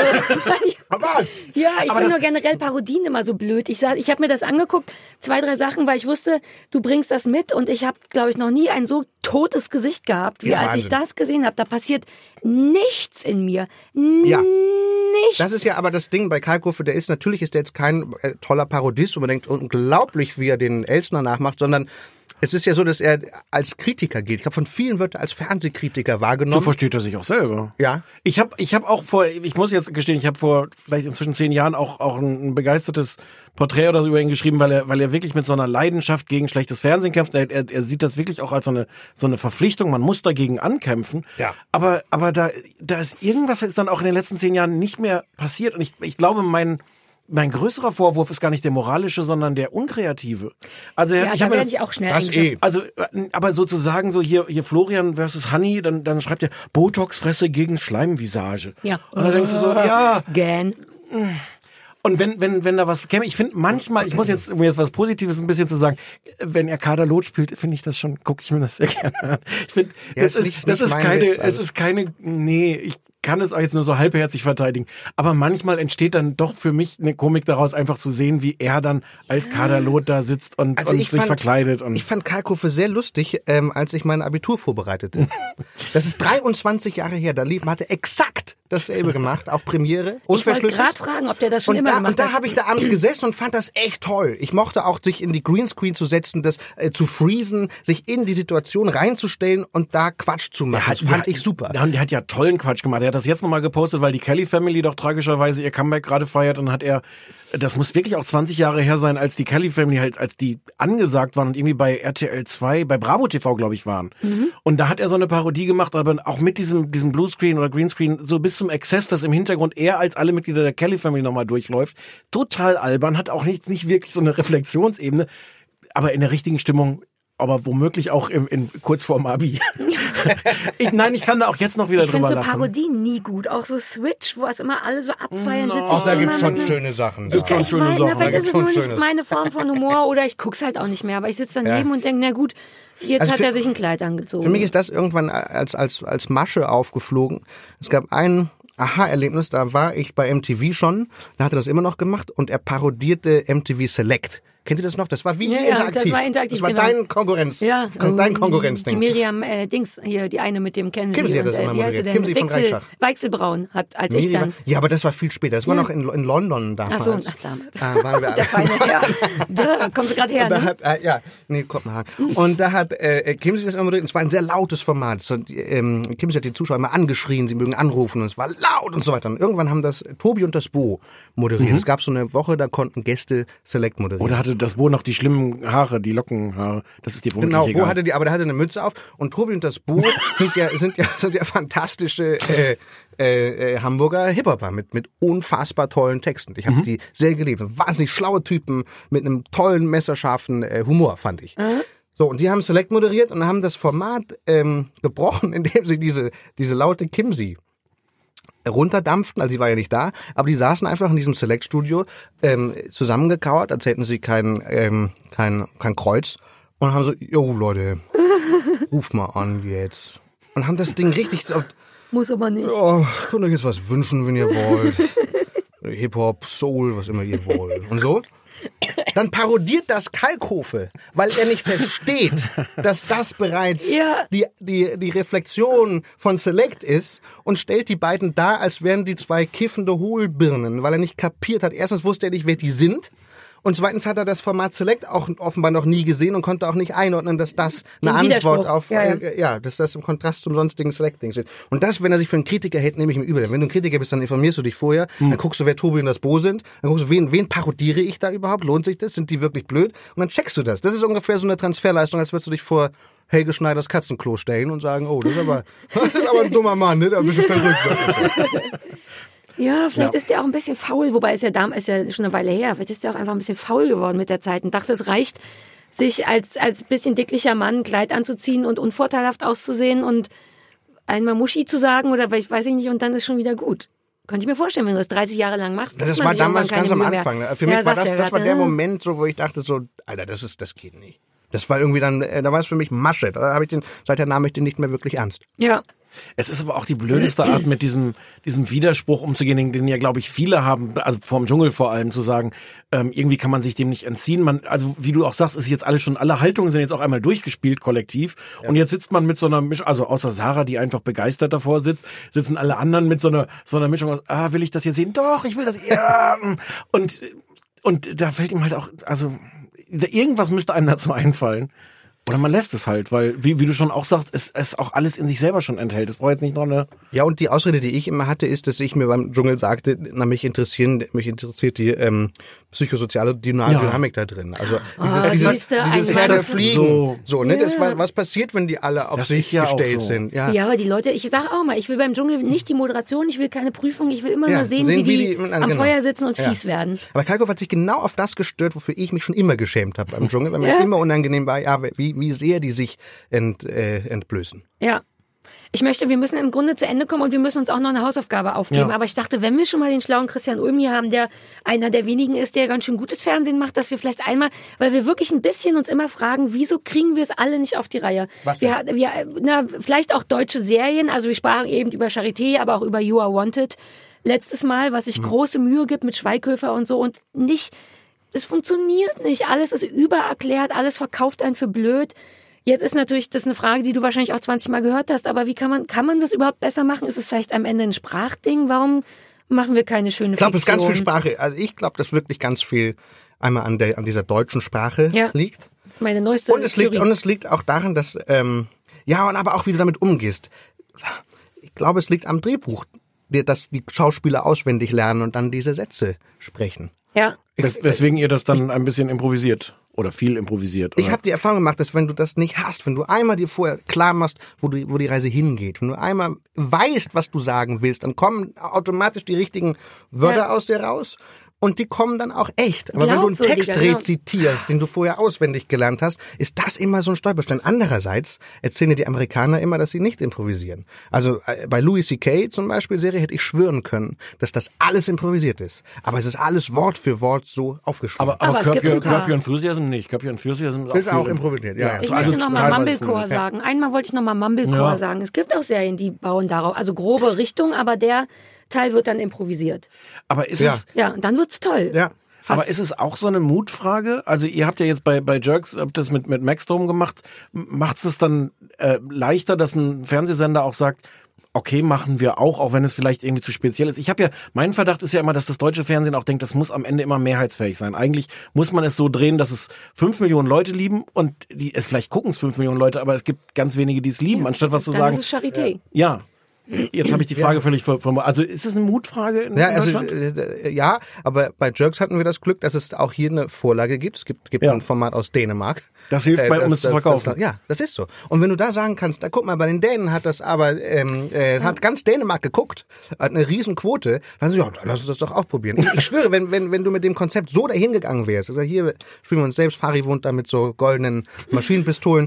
Aber Ja, ich Aber finde das- nur generell Parodien immer so blöd. Ich habe mir das angeguckt, 2, 3 Sachen, weil ich wusste, du bringst das mit und ich habe, glaube ich, noch nie ein so totes Gesicht gehabt, wie Ja, als ich Wahnsinn. das gesehen habe. Da passiert nichts in mir. Ja. Nichts. Das ist ja aber das Ding bei Karl Kurve, ist jetzt kein toller Parodist, wo man denkt, unglaublich, wie er den Elsner nachmacht, sondern es ist ja so, dass er als Kritiker gilt. Ich habe von vielen wird er als Fernsehkritiker so wahrgenommen. versteht er sich auch selber. Ja. Ich hab auch ich muss jetzt gestehen, ich habe vor vielleicht inzwischen 10 Jahren auch ein begeistertes Porträt oder so über ihn geschrieben, weil er wirklich mit so einer Leidenschaft gegen schlechtes Fernsehen kämpft. Er sieht das wirklich auch als so eine Verpflichtung. Man muss dagegen ankämpfen. Ja. Aber da ist irgendwas ist dann auch in den letzten 10 Jahren nicht mehr passiert. Und ich glaube, mein größerer Vorwurf ist gar nicht der moralische, sondern der unkreative. Also ja, ich da habe werde ich auch schnell Das eingeschränkt. also, aber sozusagen so hier Florian versus Honey, dann schreibt er Botox-Fresse gegen Schleimvisage. Ja. Und dann denkst du so, ja. Gan. Und wenn da was käme, ich finde manchmal, ich muss jetzt, um jetzt was Positives ein bisschen zu sagen, wenn er Kader Loth spielt, finde ich das schon, gucke ich mir das sehr gerne an. Ich finde, Ja, das ist ist nicht mein keine, Witz, also. es ist keine, nee, ich kann es auch jetzt nur so halbherzig verteidigen. Aber manchmal entsteht dann doch für mich eine Komik daraus, einfach zu sehen, wie er dann als Kader Loth da sitzt und sich verkleidet. Und ich fand Karl Kurve sehr lustig, als ich mein Abitur vorbereitete. Das ist 23 Jahre her. Da hat er exakt dasselbe gemacht auf Premiere. Ich wollte Unverschlüsselt. gerade fragen, ob der das schon immer gemacht Und da hat. habe ich da abends gesessen und fand das echt toll. Ich mochte auch, sich in die Greenscreen zu setzen, das zu freezen, sich in die Situation reinzustellen und da Quatsch zu machen. Das fand ich super. Ja, und der hat ja tollen Quatsch gemacht. Er hat das jetzt nochmal gepostet, weil die Kelly Family doch tragischerweise ihr Comeback gerade feiert. Und hat er, das muss wirklich auch 20 Jahre her sein, als die Kelly Family halt, als die angesagt waren und irgendwie bei RTL 2, bei Bravo TV, glaube ich, waren. Und da hat er so eine Parodie gemacht, aber auch mit diesem Bluescreen oder Greenscreen, so bis zum Exzess, dass im Hintergrund er als alle Mitglieder der Kelly Family nochmal durchläuft. Total albern, hat auch nicht wirklich so eine Reflexionsebene, aber in der richtigen Stimmung, aber womöglich auch kurz vorm Abi. Ich kann da auch jetzt noch wieder Ich drüber finde so lachen. Parodien nie gut. Auch so Switch, wo es immer alle so abfeiern, sitze ich Ach, da immer gibt's schon mit schöne Sachen. Gibt's schon schöne Weil, Sachen. na, vielleicht Da ist es gibt's nur schon nicht Schönes. meine Form von Humor oder ich guck's halt auch nicht mehr. Aber ich sitze daneben und denke, na gut, jetzt Also hat für- er sich ein Kleid angezogen. Für mich ist das irgendwann als Masche aufgeflogen. Es gab ein Aha-Erlebnis, da war ich bei MTV schon, da hat er das immer noch gemacht und er parodierte MTV Select. Kennt ihr das noch? Das war wie Ja, interaktiv. das war interaktiv, Das war genau. dein Konkurrenz. Ja, Dein die Konkurrenzding. Miriam Dings, hier, die eine mit dem Kennedy. Kimsi hat das und, immer wie heißt sie moderiert. denn? Kimsi von Reichschach. Weichselbraun hat, als ich dann. Ja, aber das war viel später. Das war noch in London damals. Ach so, ach damals. Waren wir Der feine Herr. Da kommst du gerade her, Und da ne? hat, Kopenhagen. Und da hat Kimsi das immer moderiert. Es war ein sehr lautes Format. So, Kimsi hat die Zuschauer immer angeschrien, sie mögen anrufen und es war laut und so weiter. Und irgendwann haben das Tobi und das Bo moderiert. Es gab so eine Woche, da konnten Gäste Select moderieren. Oder hatte das Bo noch die schlimmen Haare, die Lockenhaare? Das ist dir vermutlich Genau, egal. aber der hatte eine Mütze auf und Tobi und das Bo sind ja fantastische Hamburger Hip-Hopper mit unfassbar tollen Texten. Ich habe die sehr geliebt. Wahnsinnig schlaue Typen mit einem tollen, messerscharfen Humor, fand ich. So, und die haben Select moderiert und haben das Format gebrochen, indem sie diese laute Kimsi runterdampften, also sie war ja nicht da, aber die saßen einfach in diesem Select-Studio zusammengekauert, als hätten sie kein Kreuz und haben so, jo Leute, ruf mal an jetzt. Und haben das Ding richtig so, Muss aber nicht. oh, könnt euch jetzt was wünschen, wenn ihr wollt. Hip-Hop, Soul, was immer ihr wollt. Und so. dann parodiert das Kalkofe, weil er nicht versteht, dass das bereits die Reflexion von Select ist und stellt die beiden dar, als wären die zwei kiffende Hohlbirnen, weil er nicht kapiert hat. Erstens wusste er nicht, wer die sind. Und zweitens hat er das Format Select auch offenbar noch nie gesehen und konnte auch nicht einordnen, dass das eine Antwort auf, dass das im Kontrast zum sonstigen Select-Ding steht. Und das, wenn er sich für einen Kritiker hält, nehme ich ihm übel. Wenn du ein Kritiker bist, dann informierst du dich vorher, dann guckst du, wer Tobi und das Bo sind, dann guckst du, wen parodiere ich da überhaupt, lohnt sich das, sind die wirklich blöd? Und dann checkst du das. Das ist ungefähr so eine Transferleistung, als würdest du dich vor Helge Schneiders Katzenklo stellen und sagen, oh, das ist aber ein dummer Mann, ne? Ein bisschen verrückt. Ja, vielleicht ist der auch ein bisschen faul, wobei ist ja schon eine Weile her. Vielleicht ist der auch einfach ein bisschen faul geworden mit der Zeit und dachte, es reicht, sich als bisschen dicklicher Mann ein Kleid anzuziehen und unvorteilhaft auszusehen und einmal Muschi zu sagen oder weiß ich nicht und dann ist schon wieder gut. Könnte ich mir vorstellen, wenn du das 30 Jahre lang machst. Das war damals ganz am Anfang. Für mich war das war der Moment, so, wo ich dachte so, Alter, das geht nicht. Das war irgendwie dann, da war es für mich Masche. Seither nahm ich den nicht mehr wirklich ernst. Ja. Es ist aber auch die blödeste Art, mit diesem Widerspruch umzugehen, den ja, glaube ich, viele haben, also vom Dschungel vor allem, zu sagen, irgendwie kann man sich dem nicht entziehen. Also wie du auch sagst, ist jetzt alle Haltungen sind jetzt auch einmal durchgespielt, kollektiv. Ja. Und jetzt sitzt man mit so einer Mischung, also außer Sarah, die einfach begeistert davor sitzt, sitzen alle anderen mit so einer Mischung aus, will ich das jetzt sehen? Doch, ich will das, ja. Und da fällt ihm halt auch, also irgendwas müsste einem dazu einfallen. Oder man lässt es halt, weil, wie du schon auch sagst, es auch alles in sich selber schon enthält. Es braucht jetzt nicht noch eine... Ja, und die Ausrede, die ich immer hatte, ist, dass ich mir beim Dschungel sagte, mich interessiert die psychosoziale Dynamik da drin. Also dieses Herderfliegen. So, ne? Das war, was passiert, wenn die alle auf sich gestellt sind? Ja, aber die Leute, ich sag auch mal, ich will beim Dschungel nicht die Moderation, ich will keine Prüfung, ich will immer nur sehen, wie die am Feuer sitzen und fies werden. Aber Kalkofe hat sich genau auf das gestört, wofür ich mich schon immer geschämt habe beim Dschungel, weil mir es immer unangenehm war, wie sehr die sich entblößen. Ja. Wir müssen im Grunde zu Ende kommen und wir müssen uns auch noch eine Hausaufgabe aufgeben. Ja. Aber ich dachte, wenn wir schon mal den schlauen Christian Ulm hier haben, der einer der wenigen ist, der ganz schön gutes Fernsehen macht, dass wir vielleicht einmal, weil wir wirklich ein bisschen uns immer fragen, wieso kriegen wir es alle nicht auf die Reihe? Vielleicht auch deutsche Serien, also wir sprachen eben über Charité, aber auch über You Are Wanted letztes Mal, was sich große Mühe gibt mit Schweighöfer und so und nicht... Es funktioniert nicht. Alles ist übererklärt, alles verkauft einen für blöd. Jetzt ist natürlich das eine Frage, die du wahrscheinlich auch 20 Mal gehört hast, aber wie kann man das überhaupt besser machen? Ist es vielleicht am Ende ein Sprachding? Warum machen wir keine schöne Fiktion? Ich glaube, es ist ganz viel Sprache. Also ich glaube, dass wirklich ganz viel einmal an dieser deutschen Sprache liegt. Das ist meine neueste Theorie. Und es liegt auch daran, dass, aber auch wie du damit umgehst. Ich glaube, es liegt am Drehbuch, dass die Schauspieler auswendig lernen und dann diese Sätze sprechen. Ja. Weswegen ihr das dann ein bisschen improvisiert oder viel improvisiert. Oder? Ich habe die Erfahrung gemacht, dass wenn du das nicht hast, wenn du einmal dir vorher klar machst, wo die Reise hingeht, wenn du einmal weißt, was du sagen willst, dann kommen automatisch die richtigen Wörter aus dir raus. Und die kommen dann auch echt. Aber wenn du einen Text rezitierst, den du vorher auswendig gelernt hast, ist das immer so ein Stolperstein. Andererseits erzählen dir die Amerikaner immer, dass sie nicht improvisieren. Also bei Louis C.K. zum Beispiel Serie hätte ich schwören können, dass das alles improvisiert ist. Aber es ist alles Wort für Wort so aufgeschrieben. Aber Curb Your Enthusiasm nicht. Curb Your Enthusiasm ist auch improvisiert. Ja. Ich möchte nochmal Mumblecore sagen. Einmal wollte ich nochmal Mumblecore sagen. Es gibt auch Serien, die bauen darauf, also grobe Richtung, aber der Teil wird dann improvisiert. Aber ist es... Ja, und dann wird's toll. Ja. Fast. Aber ist es auch so eine Mutfrage? Also ihr habt ja jetzt bei Jerks, habt das mit Maxdome gemacht. Macht es dann leichter, dass ein Fernsehsender auch sagt, okay, machen wir auch wenn es vielleicht irgendwie zu speziell ist. Mein Verdacht ist ja immer, dass das deutsche Fernsehen auch denkt, das muss am Ende immer mehrheitsfähig sein. Eigentlich muss man es so drehen, dass es 5 Millionen Leute lieben und vielleicht gucken es 5 Millionen Leute, aber es gibt ganz wenige, die es lieben, anstatt was zu sagen. Das ist Charité. Ja. Jetzt habe ich die Frage völlig vermutet. Also ist es eine Mutfrage in Deutschland? Ja, aber bei Jerks hatten wir das Glück, dass es auch hier eine Vorlage gibt. Es gibt ein Format aus Dänemark. Das hilft um es zu verkaufen. Das ist so. Und wenn du da sagen kannst, guck mal, bei den Dänen hat das aber, hat ganz Dänemark geguckt, hat eine Riesenquote, dann dann lass uns das doch auch probieren. Ich schwöre, wenn du mit dem Konzept so dahin gegangen wärst, also hier spielen wir uns selbst, Fari wohnt da mit so goldenen Maschinenpistolen,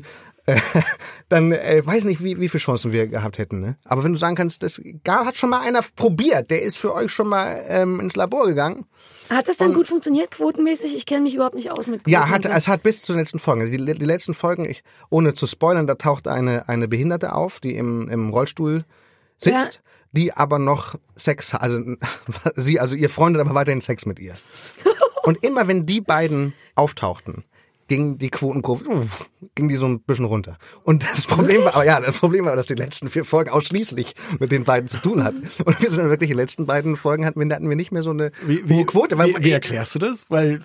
dann weiß nicht, wie viele Chancen wir gehabt hätten. Ne? Aber wenn du sagen kannst, das hat schon mal einer probiert, der ist für euch schon mal ins Labor gegangen. Hat das dann gut funktioniert, quotenmäßig? Ich kenne mich überhaupt nicht aus mit Quoten. Ja, es hat bis zu den letzten Folgen. Also die letzten Folgen, ohne zu spoilern, da taucht eine Behinderte auf, die im Rollstuhl sitzt, die aber noch Sex, also ihr Freund hat aber weiterhin Sex mit ihr. Und immer wenn die beiden auftauchten, ging die Quotenkurve, ging die so ein bisschen runter. Und das Problem war, dass die letzten 4 Folgen ausschließlich mit den beiden zu tun hatten. Und wir sind dann wirklich die letzten beiden Folgen hatten wir nicht mehr so eine hohe Quote. Wie erklärst du das? Weil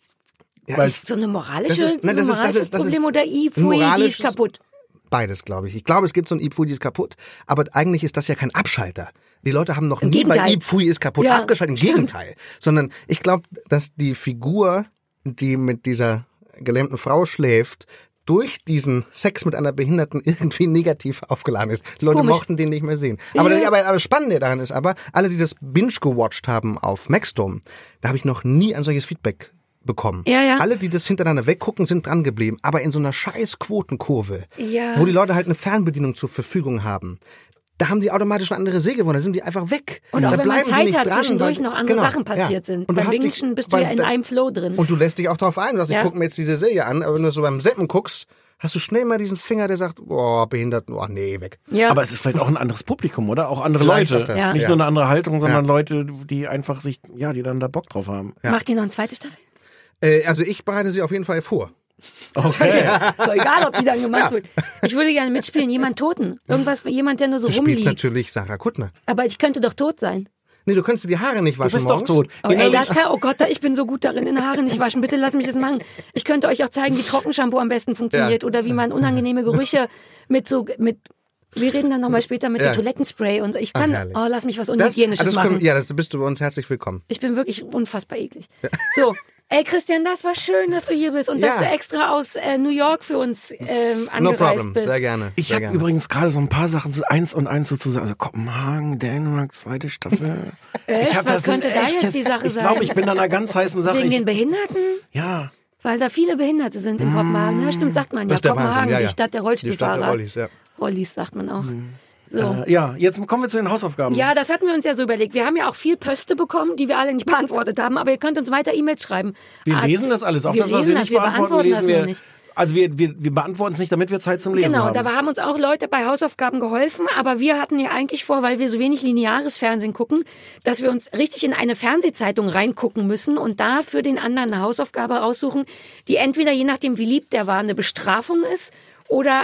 so eine moralisches Problem oder Ipfui, die ist kaputt. Beides, glaube ich. Ich glaube, es gibt so ein Ipfui, die ist kaputt, aber eigentlich ist das ja kein Abschalter. Die Leute haben noch nie bei Ipfui ist kaputt abgeschaltet. Im Gegenteil. Sondern ich glaube, dass die Figur, die mit dieser gelähmten Frau schläft, durch diesen Sex mit einer Behinderten irgendwie negativ aufgeladen ist. Die Leute mochten den nicht mehr sehen. Aber das Spannende daran ist aber, alle, die das binge-gewatcht haben auf Maxdome, da habe ich noch nie ein solches Feedback bekommen. Ja. Alle, die das hintereinander weggucken, sind dran geblieben. Aber in so einer scheiß Quotenkurve, wo die Leute halt eine Fernbedienung zur Verfügung haben, da haben die automatisch eine andere Säge, da sind die einfach weg. Und auch da wenn man bleiben Zeit hat, zwischendurch noch andere Sachen passiert sind. Beim Bingen bist du ja in einem Flow drin. Und du lässt dich auch darauf ein. Ich gucke mir jetzt diese Serie an, aber wenn du so beim Seppen guckst, hast du schnell mal diesen Finger, der sagt, behindert, nee, weg. Ja. Aber es ist vielleicht auch ein anderes Publikum, oder? Auch andere Leute. Ja. Nicht nur eine andere Haltung, sondern Leute, die einfach die dann da Bock drauf haben. Ja. Macht ihr noch eine zweite Staffel? Also ich bereite sie auf jeden Fall vor. Okay. Ist doch egal, ob die dann gemacht wird. Ich würde gerne mitspielen, jemand Toten. Jemand, der nur so rumliegt. Du spielst natürlich Sarah Kuttner. Aber ich könnte doch tot sein. Nee, du könntest dir die Haare nicht waschen. Du bist morgens. doch tot. Oh Gott, ich bin so gut darin, in Haare nicht waschen. Bitte lass mich das machen. Ich könnte euch auch zeigen, wie Trockenshampoo am besten funktioniert oder wie man unangenehme Gerüche wir reden dann nochmal später mit dem Toilettenspray und ich kann, lass mich was Unhygienisches machen. Das bist du bei uns herzlich willkommen. Ich bin wirklich unfassbar eklig. Ja. So, Christian, das war schön, dass du hier bist und dass du extra aus New York für uns angereist bist. Sehr gerne. Ich habe übrigens gerade so ein paar Sachen, so 1 und 1 sozusagen, also Kopenhagen, Dänemark, 2. Staffel. Echt? Was könnte da jetzt die Sache sein? Ich glaube, ich bin an einer ganz heißen Sache. Wegen den Behinderten? Ja. Weil da viele Behinderte sind in Kopenhagen. Ja, stimmt, sagt man ja. Kopenhagen, die Stadt der Rollstuhlfahrer. Die Stadt der Rollis, ja. Rollis sagt man auch. So. Jetzt kommen wir zu den Hausaufgaben. Ja, das hatten wir uns ja so überlegt. Wir haben ja auch viel Poste bekommen, die wir alle nicht beantwortet haben, aber ihr könnt uns weiter E-Mails schreiben. Wir lesen das alles, auch das, was wir nicht beantworten, lesen wir nicht. Also wir beantworten es nicht, damit wir Zeit zum Lesen haben. Genau, da haben uns auch Leute bei Hausaufgaben geholfen, aber wir hatten ja eigentlich vor, weil wir so wenig lineares Fernsehen gucken, dass wir uns richtig in eine Fernsehzeitung reingucken müssen und da für den anderen eine Hausaufgabe raussuchen, die entweder, je nachdem wie lieb der war, eine Bestrafung ist oder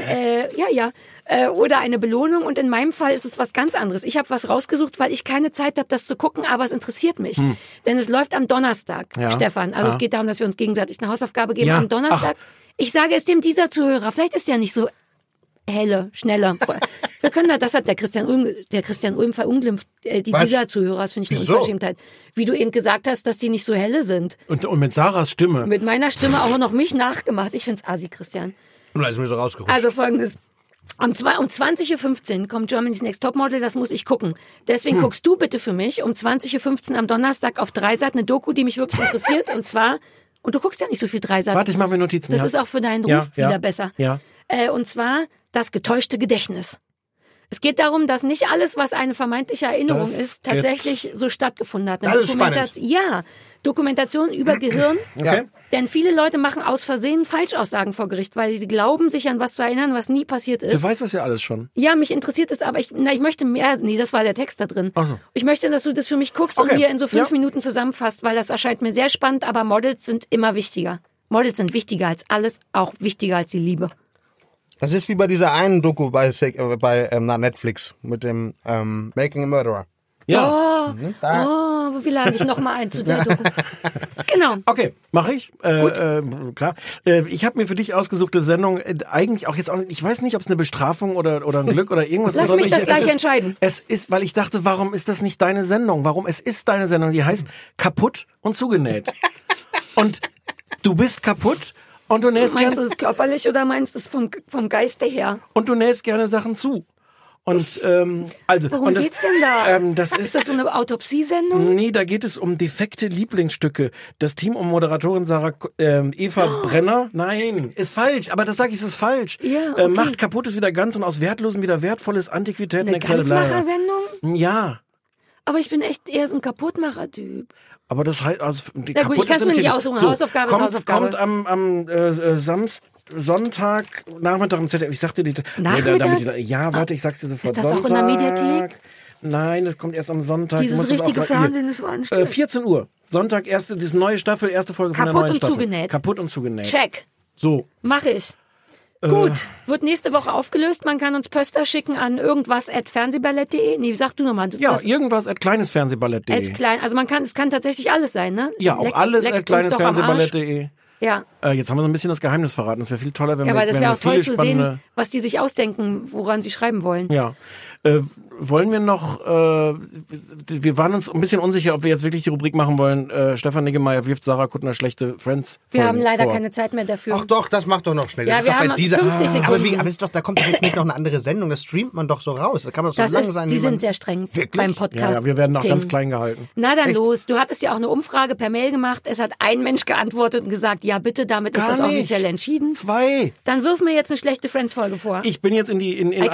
oder eine Belohnung. Und in meinem Fall ist es was ganz anderes. Ich habe was rausgesucht, weil ich keine Zeit habe, das zu gucken, aber es interessiert mich. Denn es läuft am Donnerstag, Stefan. Also es geht darum, dass wir uns gegenseitig eine Hausaufgabe geben am Donnerstag. Ich sage es dem dieser Zuhörer, vielleicht ist der nicht so schneller. Wir können das hat der Christian Ulm verunglimpft, dieser Zuhörer, das finde ich eine Unverschämtheit. Wie du eben gesagt hast, dass die nicht so helle sind. Und mit Sarahs Stimme. Mit meiner Stimme auch noch mich nachgemacht. Ich find's assi, Christian. Und ist mir so rausgerutscht. Also folgendes. Um 20.15 Uhr kommt Germany's Next Topmodel, das muss ich gucken. Deswegen guckst du bitte für mich um 20.15 Uhr am Donnerstag auf Dreisat eine Doku, die mich wirklich interessiert. Und zwar, und du guckst ja nicht so viel Dreisat. Warte, ich mache mir Notizen. Das ist auch für deinen Ruf wieder besser. Ja. Und zwar das getäuschte Gedächtnis. Es geht darum, dass nicht alles, was eine vermeintliche Erinnerung ist, tatsächlich so stattgefunden hat. Das ist spannend. Dokumentation über Gehirn. Okay. Denn viele Leute machen aus Versehen Falschaussagen vor Gericht, weil sie glauben, sich an was zu erinnern, was nie passiert ist. Du weißt das ja alles schon. Ja, mich interessiert es, aber ich möchte mehr. Nee, das war der Text da drin. Ach so. Ich möchte, dass du das für mich guckst und mir in so 5 Minuten zusammenfasst, weil das erscheint mir sehr spannend, aber Models sind immer wichtiger. Models sind wichtiger als alles, auch wichtiger als die Liebe. Das ist wie bei dieser einen Doku bei Netflix mit dem Making a Murderer. Ja. Wir laden dich nochmal ein zu der Doku. Genau. Okay, mache ich. Gut. Klar. Ich habe mir für dich ausgesuchte Sendung eigentlich auch jetzt auch, ich weiß nicht, ob es eine Bestrafung oder ein Glück oder irgendwas ist. Lass mich das gleich entscheiden. Es ist, weil ich dachte, warum ist das nicht deine Sendung? Es ist deine Sendung, die heißt Kaputt und zugenäht. Und du bist kaputt und du nähst Meinst du es körperlich oder meinst du es vom Geiste her? Und du nähst gerne Sachen zu. Und worum geht's denn da? Ist das so eine Autopsiesendung? Nee, da geht es um defekte Lieblingsstücke. Das Team um Moderatorin Eva Brenner, nein, ist falsch, aber das sage ich, ist falsch. Ja, okay. Macht Kaputtes wieder ganz und aus Wertlosen wieder Wertvolles, Antiquitäten. Eine Ganzmacher-Sendung? Ja. Aber ich bin echt eher so ein Kaputtmacher-Typ. Aber das heißt, also die Na gut, ich kann es mir nicht aussuchen. So, Hausaufgabe ist Hausaufgabe. Kommt am Sonntag, Nachmittag im ZDF. Ich sagte die... Nachmittag? Ja, warte, ich sag's dir sofort. Ist das Sonntag, auch in der Mediathek? Nein, das kommt erst am Sonntag. Dieses richtige Fernsehen ist anstrengend. 14 Uhr. Sonntag, diese neue Staffel, erste Folge von der neuen Staffel. Kaputt und zugenäht. Check. So. Mach ich. Gut, wird nächste Woche aufgelöst. Man kann uns Poster schicken an irgendwas@fernsehballett.de. Nee, sag du nochmal. Ja, irgendwas@kleinesfernsehballett.de. Also es kann tatsächlich alles sein, ne? Ja, auch alles @kleinesfernsehballett.de. Ja. Jetzt haben wir so ein bisschen das Geheimnis verraten. Es wäre viel toller, wenn wir aber das wäre auch toll zu spannende... sehen, was die sich ausdenken, woran sie schreiben wollen. Ja. Wollen wir noch, wir waren uns ein bisschen unsicher, ob wir jetzt wirklich die Rubrik machen wollen, Stefan Niggemeier wirft Sarah Kuttner schlechte Friends. Wir haben leider keine Zeit mehr dafür. Ach doch, das macht doch noch schnell. Ja, das wir ist haben doch bei dieser, 50 Sekunden. aber da kommt doch jetzt nicht noch eine andere Sendung, das streamt man doch so raus. Da kann man doch so lang sein. Die sind sehr streng beim Podcast. Ja, wir werden auch ganz klein gehalten. Na dann los, du hattest ja auch eine Umfrage per Mail gemacht, es hat ein Mensch geantwortet und gesagt, ja bitte, damit ist das offiziell entschieden. 2. Dann wirf mir jetzt eine schlechte Friends-Folge vor. Ich bin jetzt in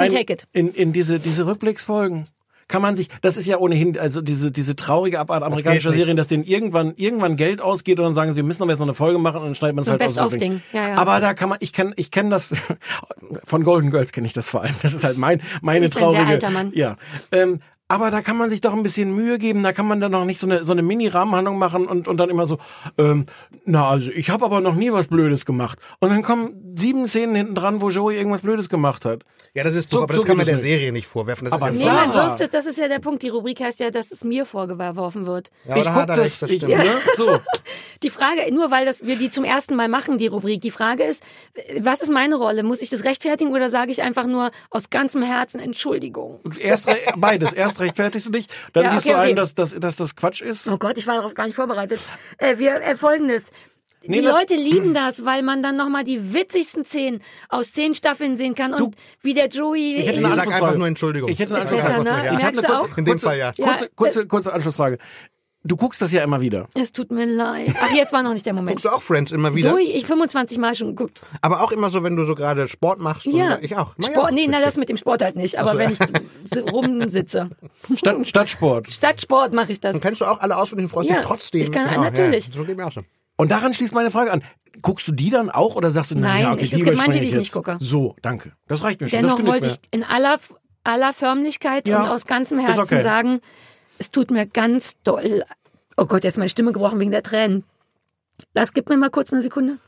diese Rückblicksfolgen. Kann man sich, das ist ja ohnehin, also diese traurige Abart amerikanischer Serien, dass denen irgendwann Geld ausgeht und dann sagen sie, wir müssen aber jetzt noch eine Folge machen und dann schneidet man es halt aus. Best-of-Ding. Ja. Aber da kann man, ich kenne das, von Golden Girls kenne ich das vor allem. Das ist halt meine du bist traurige. ein sehr alter Mann. Ja. Aber da kann man sich doch ein bisschen Mühe geben, da kann man dann noch nicht so eine Mini-Rahmenhandlung machen und dann immer so, also ich habe aber noch nie was Blödes gemacht. Und dann kommen 7 Szenen hinten dran, wo Joey irgendwas Blödes gemacht hat. Ja, das ist so, aber das kann man der Serie nicht vorwerfen. Das aber ist ja man wirft es, das ist ja der Punkt. Die Rubrik heißt ja, dass es mir vorgeworfen wird. Ja, ich guck das, so. Die Frage, nur weil wir die zum ersten Mal machen, die Rubrik, die Frage ist, was ist meine Rolle? Muss ich das rechtfertigen oder sage ich einfach nur aus ganzem Herzen Entschuldigung? Beides. Erst rechtfertigst du dich, dann siehst du ein, dass das Quatsch ist. Oh Gott, ich war darauf gar nicht vorbereitet. Folgendes. Die Leute lieben das, weil man dann nochmal die witzigsten Szenen aus 10 Staffeln sehen kann und wie der Joey... Ich hätte eine sag einfach nur Entschuldigung. Ich hätte eine Anschlussfrage. Merkst du auch? In dem Fall ja. Kurze Anschlussfrage. Du guckst das ja immer wieder. Es tut mir leid. Ach, jetzt war noch nicht der Moment. Guckst du auch Friends immer wieder? Ich 25 Mal schon geguckt. Aber auch immer so, wenn du so gerade Sport machst? Ja. Und ich auch. Das mit dem Sport halt nicht. Aber wenn ich rumsitze. Stadtsport. Stadtsport mache ich das. Dann kennst du auch alle auswendig und freust dich trotzdem. Ich kann, natürlich. Ja, so geht mir auch so. Und daran schließt meine Frage an. Guckst du die dann auch oder sagst du, nein, es gibt manche, die ich nicht gucke. So, danke. Das reicht mir schon. Dennoch wollte ich in aller Förmlichkeit und aus ganzem Herzen sagen, es tut mir ganz doll. Oh Gott, jetzt ist meine Stimme gebrochen wegen der Tränen. Gib mir mal kurz eine Sekunde.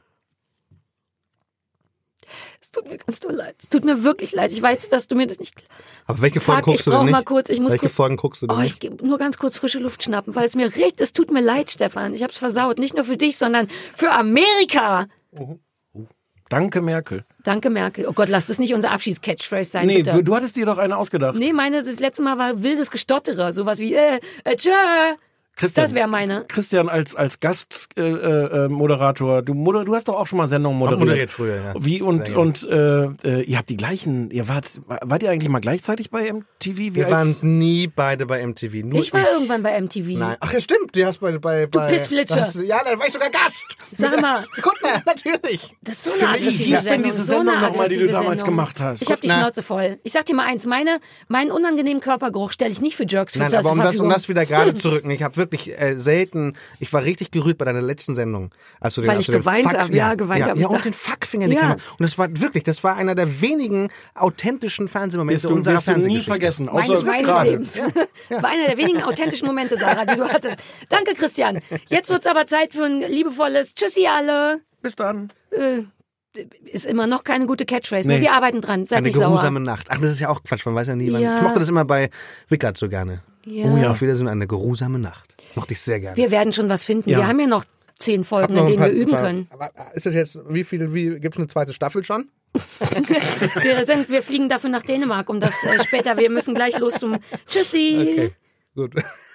Es tut mir ganz doll leid. Es tut mir wirklich leid. Ich weiß, dass du mir das nicht... Aber welche Folgen guckst du denn nicht? Welche Folgen guckst du denn nicht? Ich nur ganz kurz frische Luft schnappen, weil es tut mir leid, Stefan. Ich hab's versaut. Nicht nur für dich, sondern für Amerika. Danke, Merkel. Danke, Merkel. Oh Gott, lass das nicht unser Abschieds-Catchphrase sein, nee, bitte. Du hattest dir doch eine ausgedacht. Nee, das letzte Mal war wildes Gestotterer. Sowas wie, tschö. Christian, das wäre meine. Christian als Gastmoderator, du hast doch auch schon mal Sendungen moderiert. Früher, ja. Ihr habt die gleichen, wart ihr eigentlich mal gleichzeitig bei MTV? Wir waren nie beide bei MTV. Ich war irgendwann bei MTV. Nein. Ach ja, stimmt, du hast bei Du Pissflitscher. Ja, da war ich sogar Gast. Sag mal. Kuttner, natürlich. Das ist so eine aggressive Wie hieß denn diese Sendung nochmal, die du damals Sendung. gemacht hast? Ich hab die Schnauze voll. Ich sag dir mal eins, meinen unangenehmen Körpergeruch stelle ich nicht für Jerks Nein, aber um das wieder gerade zu rücken, ich habe wirklich ich war richtig gerührt bei deiner letzten Sendung. Weil ich geweint habe, geweint habe. Ja, und den Fuckfinger in die Kamera. Und das war einer der wenigen authentischen Fernsehmomente unserer Fernsehgeschichte. Nie vergessen, meines Lebens. Das war einer der wenigen authentischen Momente, Sarah, die du hattest. Danke, Christian. Jetzt wird's aber Zeit für ein liebevolles Tschüssi alle. Bis dann. Ist immer noch keine gute Catchphrase. Nee. Wir arbeiten dran. Seid nicht sauer. Eine geruhsame Nacht. Ach, das ist ja auch Quatsch. Man weiß ja nie. Ich mochte das immer bei Wickert so gerne. Ja. Oh ja. Auf Wiedersehen, eine geruhsame Nacht. Mochte ich sehr gerne. Wir werden schon was finden. Ja. Wir haben ja noch 10 Folgen, in denen wir üben können. Aber ist das jetzt, gibt's eine zweite Staffel schon? Wir fliegen dafür nach Dänemark, wir müssen gleich los zum Tschüssi. Okay, gut.